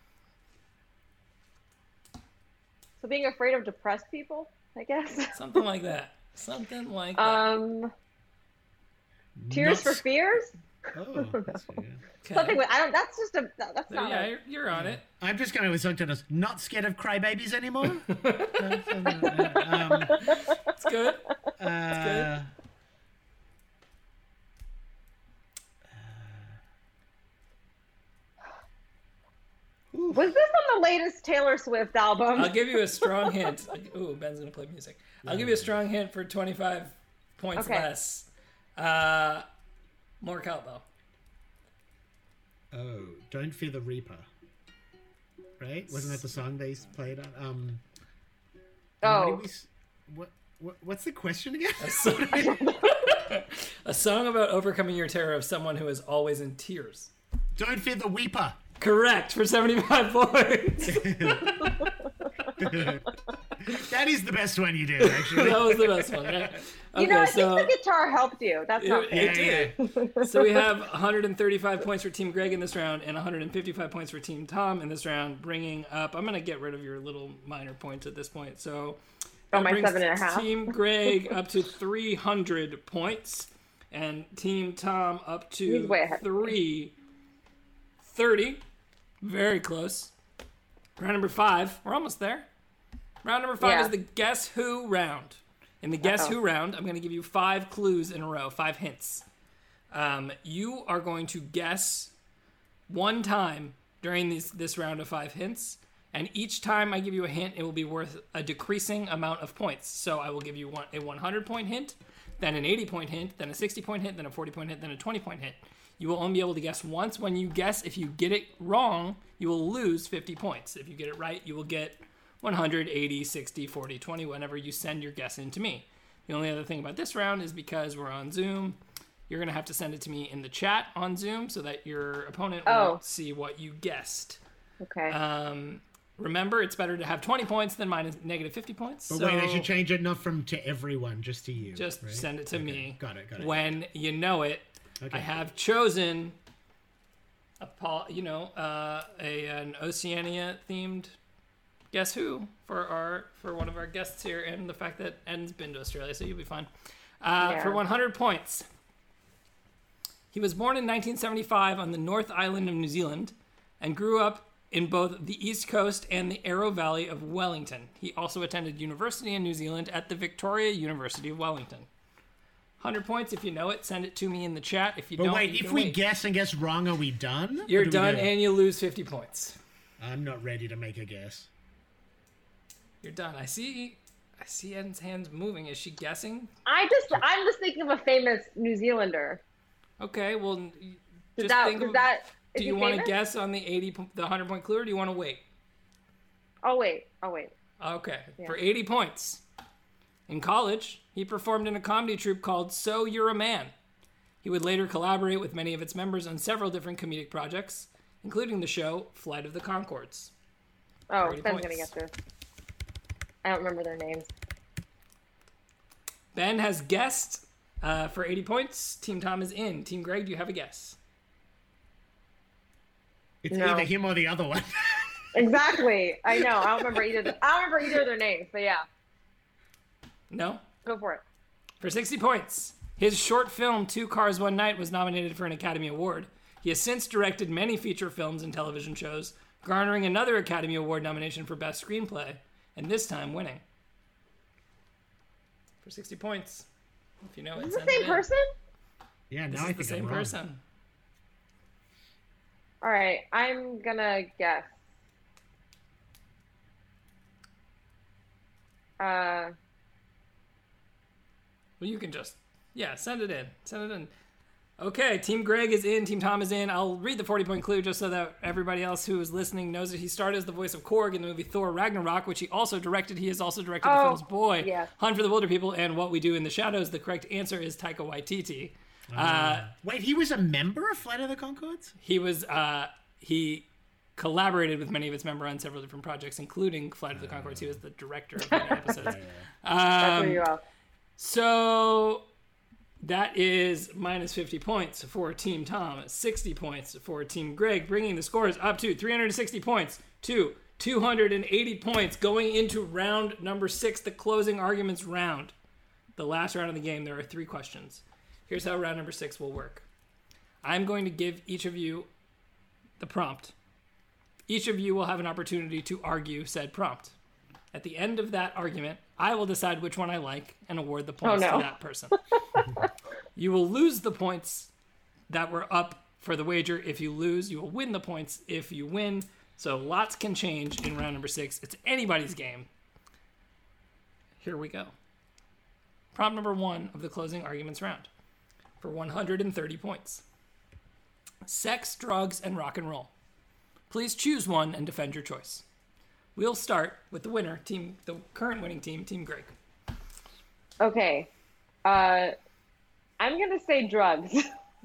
So being afraid of depressed people, I guess. Something like that. Something like that. Um, Tears for Not- Fears. Oh, that's fair. Okay. Something with I don't. That's just a. That's not. Yeah, a, you're, you're on it. I'm just going with something that's not scared of crybabies anymore. um, It's good. uh, Was this on the latest Taylor Swift album? I'll give you a strong hint. Ooh, Ben's gonna play music. I'll give you a strong hint for twenty-five points Okay. less. Uh, more cowbell. oh, Don't Fear the Reaper. Right? Wasn't that the song they played on? Um, and what, Oh. did we s- what, what What's the question again? A song, a song about overcoming your terror of someone who is always in tears. Don't Fear the Weeper. Correct for seventy-five points. That is the best one you did, actually. That was the best one. Right? Okay, you know, I so think the guitar helped you. That's not it, fair. it did. So we have one hundred thirty-five points for Team Greg in this round and one hundred fifty-five points for Team Tom in this round, bringing up. I'm going to get rid of your little minor points at this point. So Oh, that my brings seven and a half. Team Greg up to three hundred points, and Team Tom up He's to way ahead. three thirty. Very close. Round number five. We're almost there. Round number five Yeah. is the Guess Who round. In the Guess Uh-oh. Who round, I'm going to give you five clues in a row, five hints. Um, you are going to guess one time during this, this round of five hints, and each time I give you a hint, it will be worth a decreasing amount of points. So I will give you one, a one hundred point hint, then an eighty point hint, then a sixty point hint, then a forty point hint, then a twenty point hint. You will only be able to guess once. When you guess, if you get it wrong, you will lose fifty points. If you get it right, you will get one hundred, eighty, sixty, forty, twenty, whenever you send your guess in to me. The only other thing about this round is because we're on Zoom, you're going to have to send it to me in the chat on Zoom so that your opponent Oh. won't see what you guessed. Okay. Um, remember, it's better to have twenty points than minus negative fifty points. But so wait, I should change it not from to everyone, just to you. just right? send it to Okay. me. Got it, got it. When you know it. Okay. I have chosen a pol- you know uh, a an Oceania themed Guess Who for our for one of our guests here, and the fact that Ed's been to Australia, so you'll be fine. Uh, Yeah. For one hundred points, he was born in nineteen seventy-five on the North Island of New Zealand, and grew up in both the East Coast and the Arrow Valley of Wellington. He also attended university in New Zealand at the Victoria University of Wellington. one hundred points. If you know it, send it to me in the chat. If you But don't, wait, you if can we wait. guess and guess wrong, are we done? Or You're do we done go- and you lose fifty points. I'm not ready to make a guess. You're done. I see I see Eden's hands moving. Is she guessing? I just I'm just thinking of a famous New Zealander. Okay, well y- Does just that think does of, that is do he you want to famous? guess on the eighty po- the one hundred point clue, or do you want to wait? Oh wait, oh wait. Okay. Yeah. For eighty points. In college, he performed in a comedy troupe called So You're a Man. He would later collaborate with many of its members on several different comedic projects, including the show Flight of the Conchords. Oh, thirty Ben's gonna points. get this. I don't remember their names. Ben has guessed uh, for eighty points. Team Tom is in. Team Greg, do you have a guess? It's No. either him or the other one. Exactly. I know. I don't remember either. The, I don't remember either of their names. But yeah, No? go for it. For sixty points. His short film, Two Cars, One Night, was nominated for an Academy Award. He has since directed many feature films and television shows, garnering another Academy Award nomination for Best Screenplay, and this time winning. For sixty points. If you know it, Is this the send it same in. person? Yeah, This now I is think the same I'm wrong. person. All right, I'm gonna guess. Uh, Well, you can just, yeah, send it in. Send it in. Okay, Team Greg is in, Team Tom is in. I'll read the forty-point clue just so that everybody else who is listening knows that he started as the voice of Korg in the movie Thor Ragnarok, which he also directed. He has also directed the Oh, films Boy, yeah. Hunt for the Wilder People, and What We Do in the Shadows. The correct answer is Taika Waititi. Uh, Wait, he was a member of Flight of the Conchords? he was, uh, he collaborated with many of its members on several different projects, including Flight of the Conchords. He was the director of many episodes. That's where you're off. So that is minus fifty points for Team Tom, sixty points for Team Greg, bringing the scores up to three hundred sixty points to two hundred eighty points going into round number six, the closing arguments round. The last round of the game, there are three questions. Here's how round number six will work. I'm going to give each of you the prompt. Each of you will have an opportunity to argue said prompt. At the end of that argument, I will decide which one I like and award the points Oh, no. to that person. You will lose the points that were up for the wager. If you lose, you will win the points if you win. So lots can change in round number six. It's anybody's game. Here we go. Prompt number one of the closing arguments round for one hundred thirty points. Sex, drugs, and rock and roll. Please choose one and defend your choice. We'll start with the winner, team, the current winning team, Team Greg. Okay. Uh, I'm going to say drugs.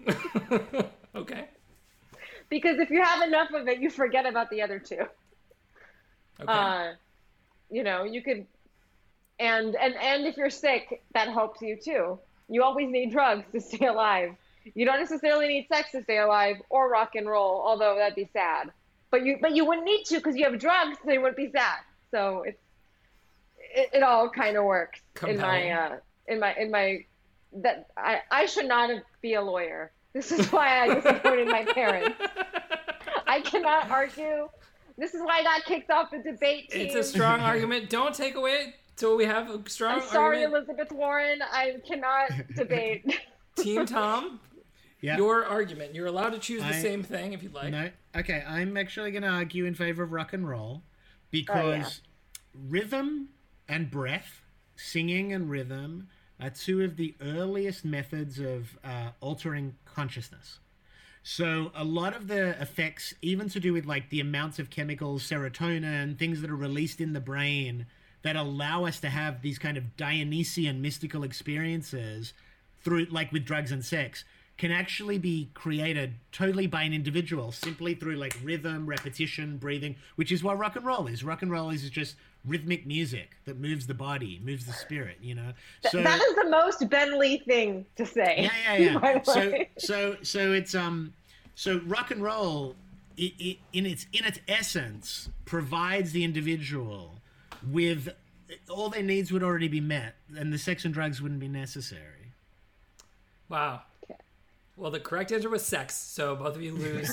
Okay. Because if you have enough of it, you forget about the other two. Okay. Uh, you know, you could, and, and, and if you're sick, that helps you too. You always need drugs to stay alive. You don't necessarily need sex to stay alive or rock and roll, although that'd be sad. But you, but you wouldn't need to because you have drugs, so you wouldn't be sad. So it's, it, it all kind of works in my, Compelling. uh, in my, in my, that I, I should not be a lawyer. This is why I disappointed my parents. I cannot argue. This is why I got kicked off the debate team. It's a strong argument. Don't take away till we have a strong I'm sorry, argument. Elizabeth Warren. I cannot debate. Team Tom, Yeah. your argument. You're allowed to choose the I- same thing if you'd like. No. Okay, I'm actually going to argue in favor of rock and roll because rhythm and breath, singing and rhythm, are two of the earliest methods of uh, altering consciousness. So a lot of the effects, even to do with like the amounts of chemicals, serotonin, things that are released in the brain that allow us to have these kind of Dionysian mystical experiences through, like with drugs and sex, can actually be created totally by an individual simply through like rhythm, repetition, breathing, which is what rock and roll is. Rock and roll is just rhythmic music that moves the body, moves the spirit, you know? So that is the most Ben Lee thing to say. yeah, yeah, by yeah. the So, way. so, so it's um, so rock and roll, it, it, in its in its essence, provides the individual with all their needs would already be met, and the sex and drugs wouldn't be necessary. Wow. Well, the correct answer was sex, so both of you lose.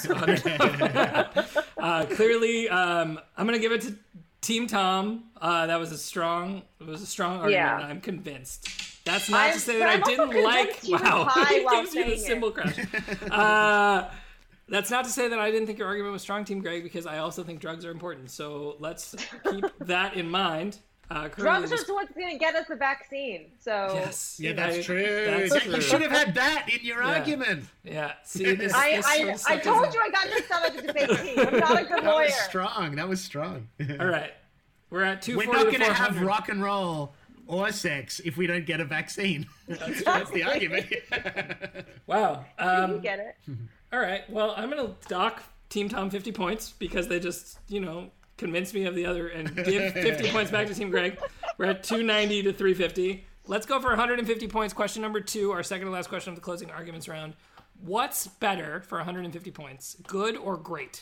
uh, clearly, um, I'm going to give it to Team Tom. Uh, that was a strong, it was a strong argument. Yeah. I'm convinced. That's not I'm- to say but that I I'm also didn't like. convinced you were Wow, high he while gives you the saying it. symbol crash. Uh, that's not to say that I didn't think your argument was strong, Team Greg, because I also think drugs are important. So let's keep that in mind. Uh, currently Drugs this- are what's going to get us the vaccine. So Yes. Yeah, that's I- true. that's That- true. You should have had that in your argument. Yeah. See, this, I, this I, sort of I stuff told isn't- you I got mixed up at the debate team. I'm not a good That lawyer. was strong. That was strong. All right. We're at two We're forty not to going to four have hundred. rock and roll or sex if we don't get a vaccine. That's, That's the argument. Wow. you Um, get it. all right. Well, I'm going to dock Team Tom fifty points because they just, you know, convinced me of the other and give fifty points back to Team Greg. We're at two ninety to three fifty. Let's go for one hundred fifty points. Question number two, our second to last question of the closing arguments round. What's better for one hundred fifty points, good or great?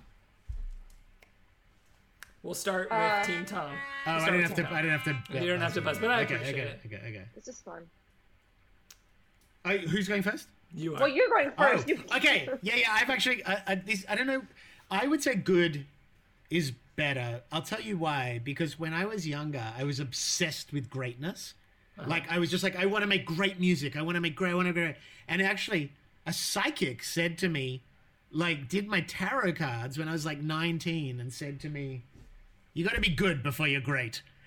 We'll start with Uh, Team Tom. Oh, We'll I start didn't with have Team to. Tom. I didn't have to. You don't have to buzz, but I okay, appreciate okay, it. okay, okay. It's just fun. I, who's going first? You are. Well, you're going first. Oh, You- okay. Yeah, yeah. I've actually. I, I, this, I don't know. I would say good is better. I'll tell you why. Because when I was younger, I was obsessed with greatness. Like I was just like, I want to make great music. I want to make great. I want to great. And actually, a psychic said to me, like, did my tarot cards when I was like nineteen, and said to me, "You got to be good before you're great."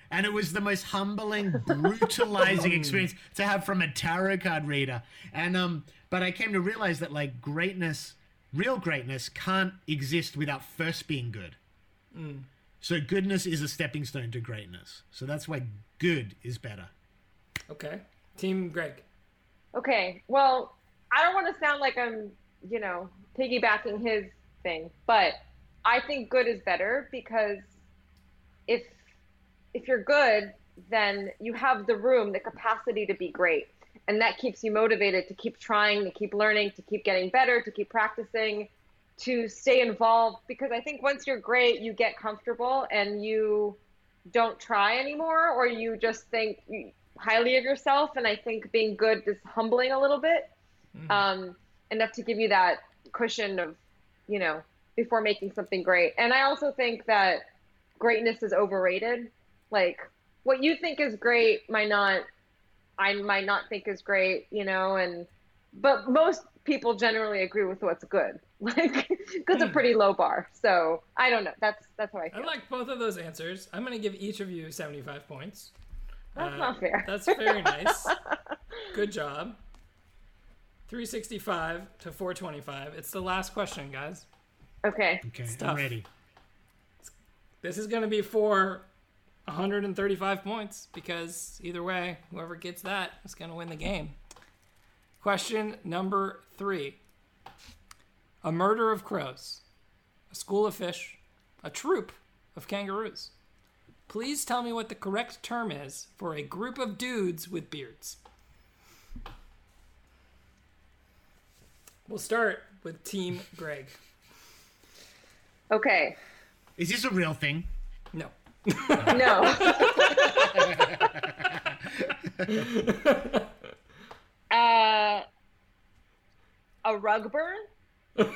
And it was the most humbling, brutalizing experience to have from a tarot card reader. And um, but I came to realize that like greatness, real greatness, can't exist without first being good. Mm. So goodness is a stepping stone to greatness. So that's why good is better. Okay, Team Greg. Okay, well, I don't want to sound like I'm, you know, piggybacking his thing, but I think good is better because if if you're good, then you have the room, the capacity to be great. And that keeps you motivated to keep trying, to keep learning, to keep getting better, to keep practicing, to stay involved. Because I think once you're great, you get comfortable and you don't try anymore, or you just think highly of yourself. And I think being good is humbling a little bit, mm. um, enough to give you that cushion of, you know, before making something great. And I also think that greatness is overrated. Like what you think is great might not, I might not think is great, you know, and, but most people generally agree with what's good. Like, good's a pretty low bar. So I don't know. That's, that's how I feel. I like both of those answers. I'm going to give each of you seventy-five points. That's uh, not fair. That's very nice. Good job. three sixty-five to four twenty-five. It's the last question, guys. Okay. Okay, Stuff. I'm ready. This is going to be for one hundred thirty-five points because either way, whoever gets that is going to win the game. Question number three. A murder of crows, a school of fish, a troop of kangaroos. Please tell me what the correct term is for a group of dudes with beards. We'll start with Team Greg. Okay. Is this a real thing? No. No. uh, a rug burn? Because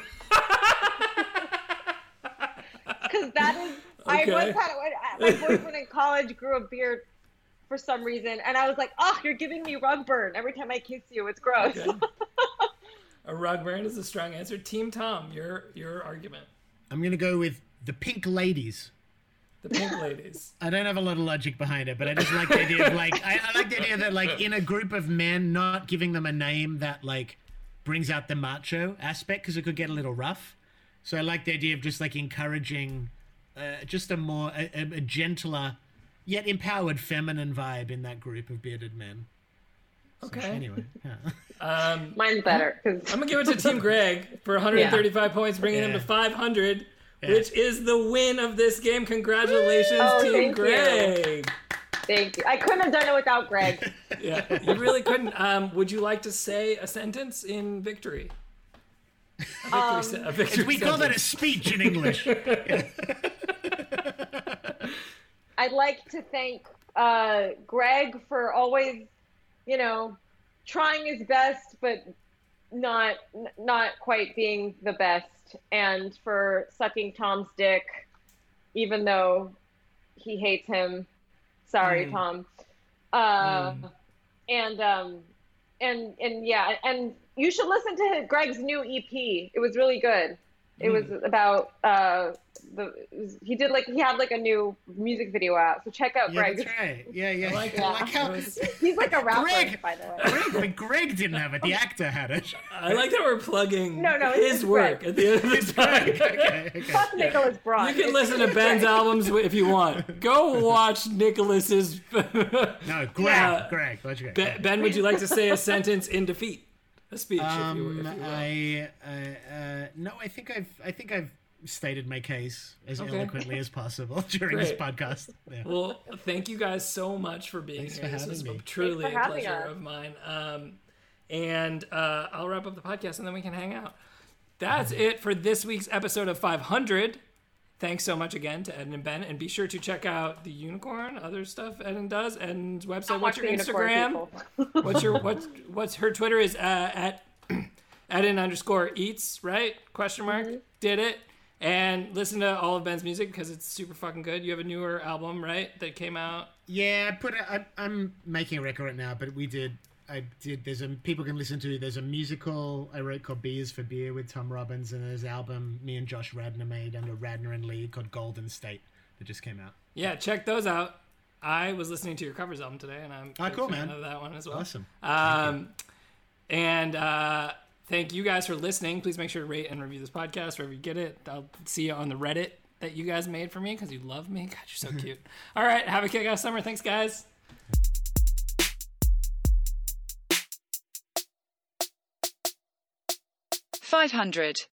that is, Okay. I once had, my boyfriend in college grew a beard for some reason, and I was like, oh, you're giving me rug burn every time I kiss you. It's gross. Okay. A rug burn is a strong answer. Team Tom, your your argument. I'm going to go with the pink ladies. The pink ladies. I don't have a lot of logic behind it, but I just like the idea of like, I, I like the idea that like in a group of men, not giving them a name that like brings out the macho aspect because it could get a little rough. So I like the idea of just like encouraging uh, just a more, a, a gentler yet empowered feminine vibe in that group of bearded men. Okay. So, anyway, yeah. Um, Mine's better. Cause... I'm going to give it to Team Greg for one hundred thirty-five yeah. points, bringing yeah. them to five hundred, yeah. which is the win of this game. Congratulations, oh, Team thank Greg. You. Thank you. I couldn't have done it without Greg. Yeah, you really couldn't. Um, would you like to say a sentence in victory? A victory, Um, se- a victory We sentence. call that a speech in English. I'd like to thank uh, Greg for always, you know, trying his best, but not not quite being the best, and for sucking Tom's dick, even though he hates him. Sorry, Mm. Tom. Uh, Mm. And um, and and yeah, and you should listen to Greg's new E P. It was really good. It Mm. was about uh, the it was, he did like he had like a new music video out. So check out Yeah, Greg. that's right. Yeah, yeah. I like I that. like how It was- He's like a rapper, Greg! by the way. Greg, but Greg didn't have it. The actor had it. I like that we're plugging No, no, it's his just work Greg. at the end of the time. okay, okay. Fuck Nicholas Braun. You can listen to Ben's albums if you want. Go watch Nicholas's. No, Greg. Yeah. Greg. Let's go. Ben, Ben, would you like to say a sentence in defeat? A speech, Um, if you, if you will. I, uh, uh, no, I think I've, I think I've stated my case as Okay. eloquently as possible during this Great. podcast. Yeah. Well, thank you guys so much for being Thanks here. for This having was me. truly Thanks a for having pleasure us. of mine. Um, and uh, I'll wrap up the podcast and then we can hang out. That's it for this week's episode of five hundred. Thanks so much again to Eden and Ben, and be sure to check out the Unicorn, other stuff Eden does, and website. Don't What's watch your the Unicorn Instagram? people. What's your what's what's her Twitter is uh, at Eden underscore eats, right? Question mark. Mm-hmm. Did it. And listen to all of Ben's music because it's super fucking good. You have a newer album, right, that came out? Yeah, I put. A, I, I'm making a record right now, but we did. I did. There's a people can listen to. There's a musical I wrote called "Beers for Beer" with Tom Robbins, and there's an album me and Josh Radnor made under Radnor and Lee called "Golden State" that just came out. Yeah, check those out. I was listening to your covers album today, and I'm oh, a cool, fan man. of that one as well. Awesome. Um, and uh, thank you guys for listening. Please make sure to rate and review this podcast wherever you get it. I'll see you on the Reddit that you guys made for me because you love me. God, you're so cute. All right, have a kick-ass summer. Thanks, guys. five hundred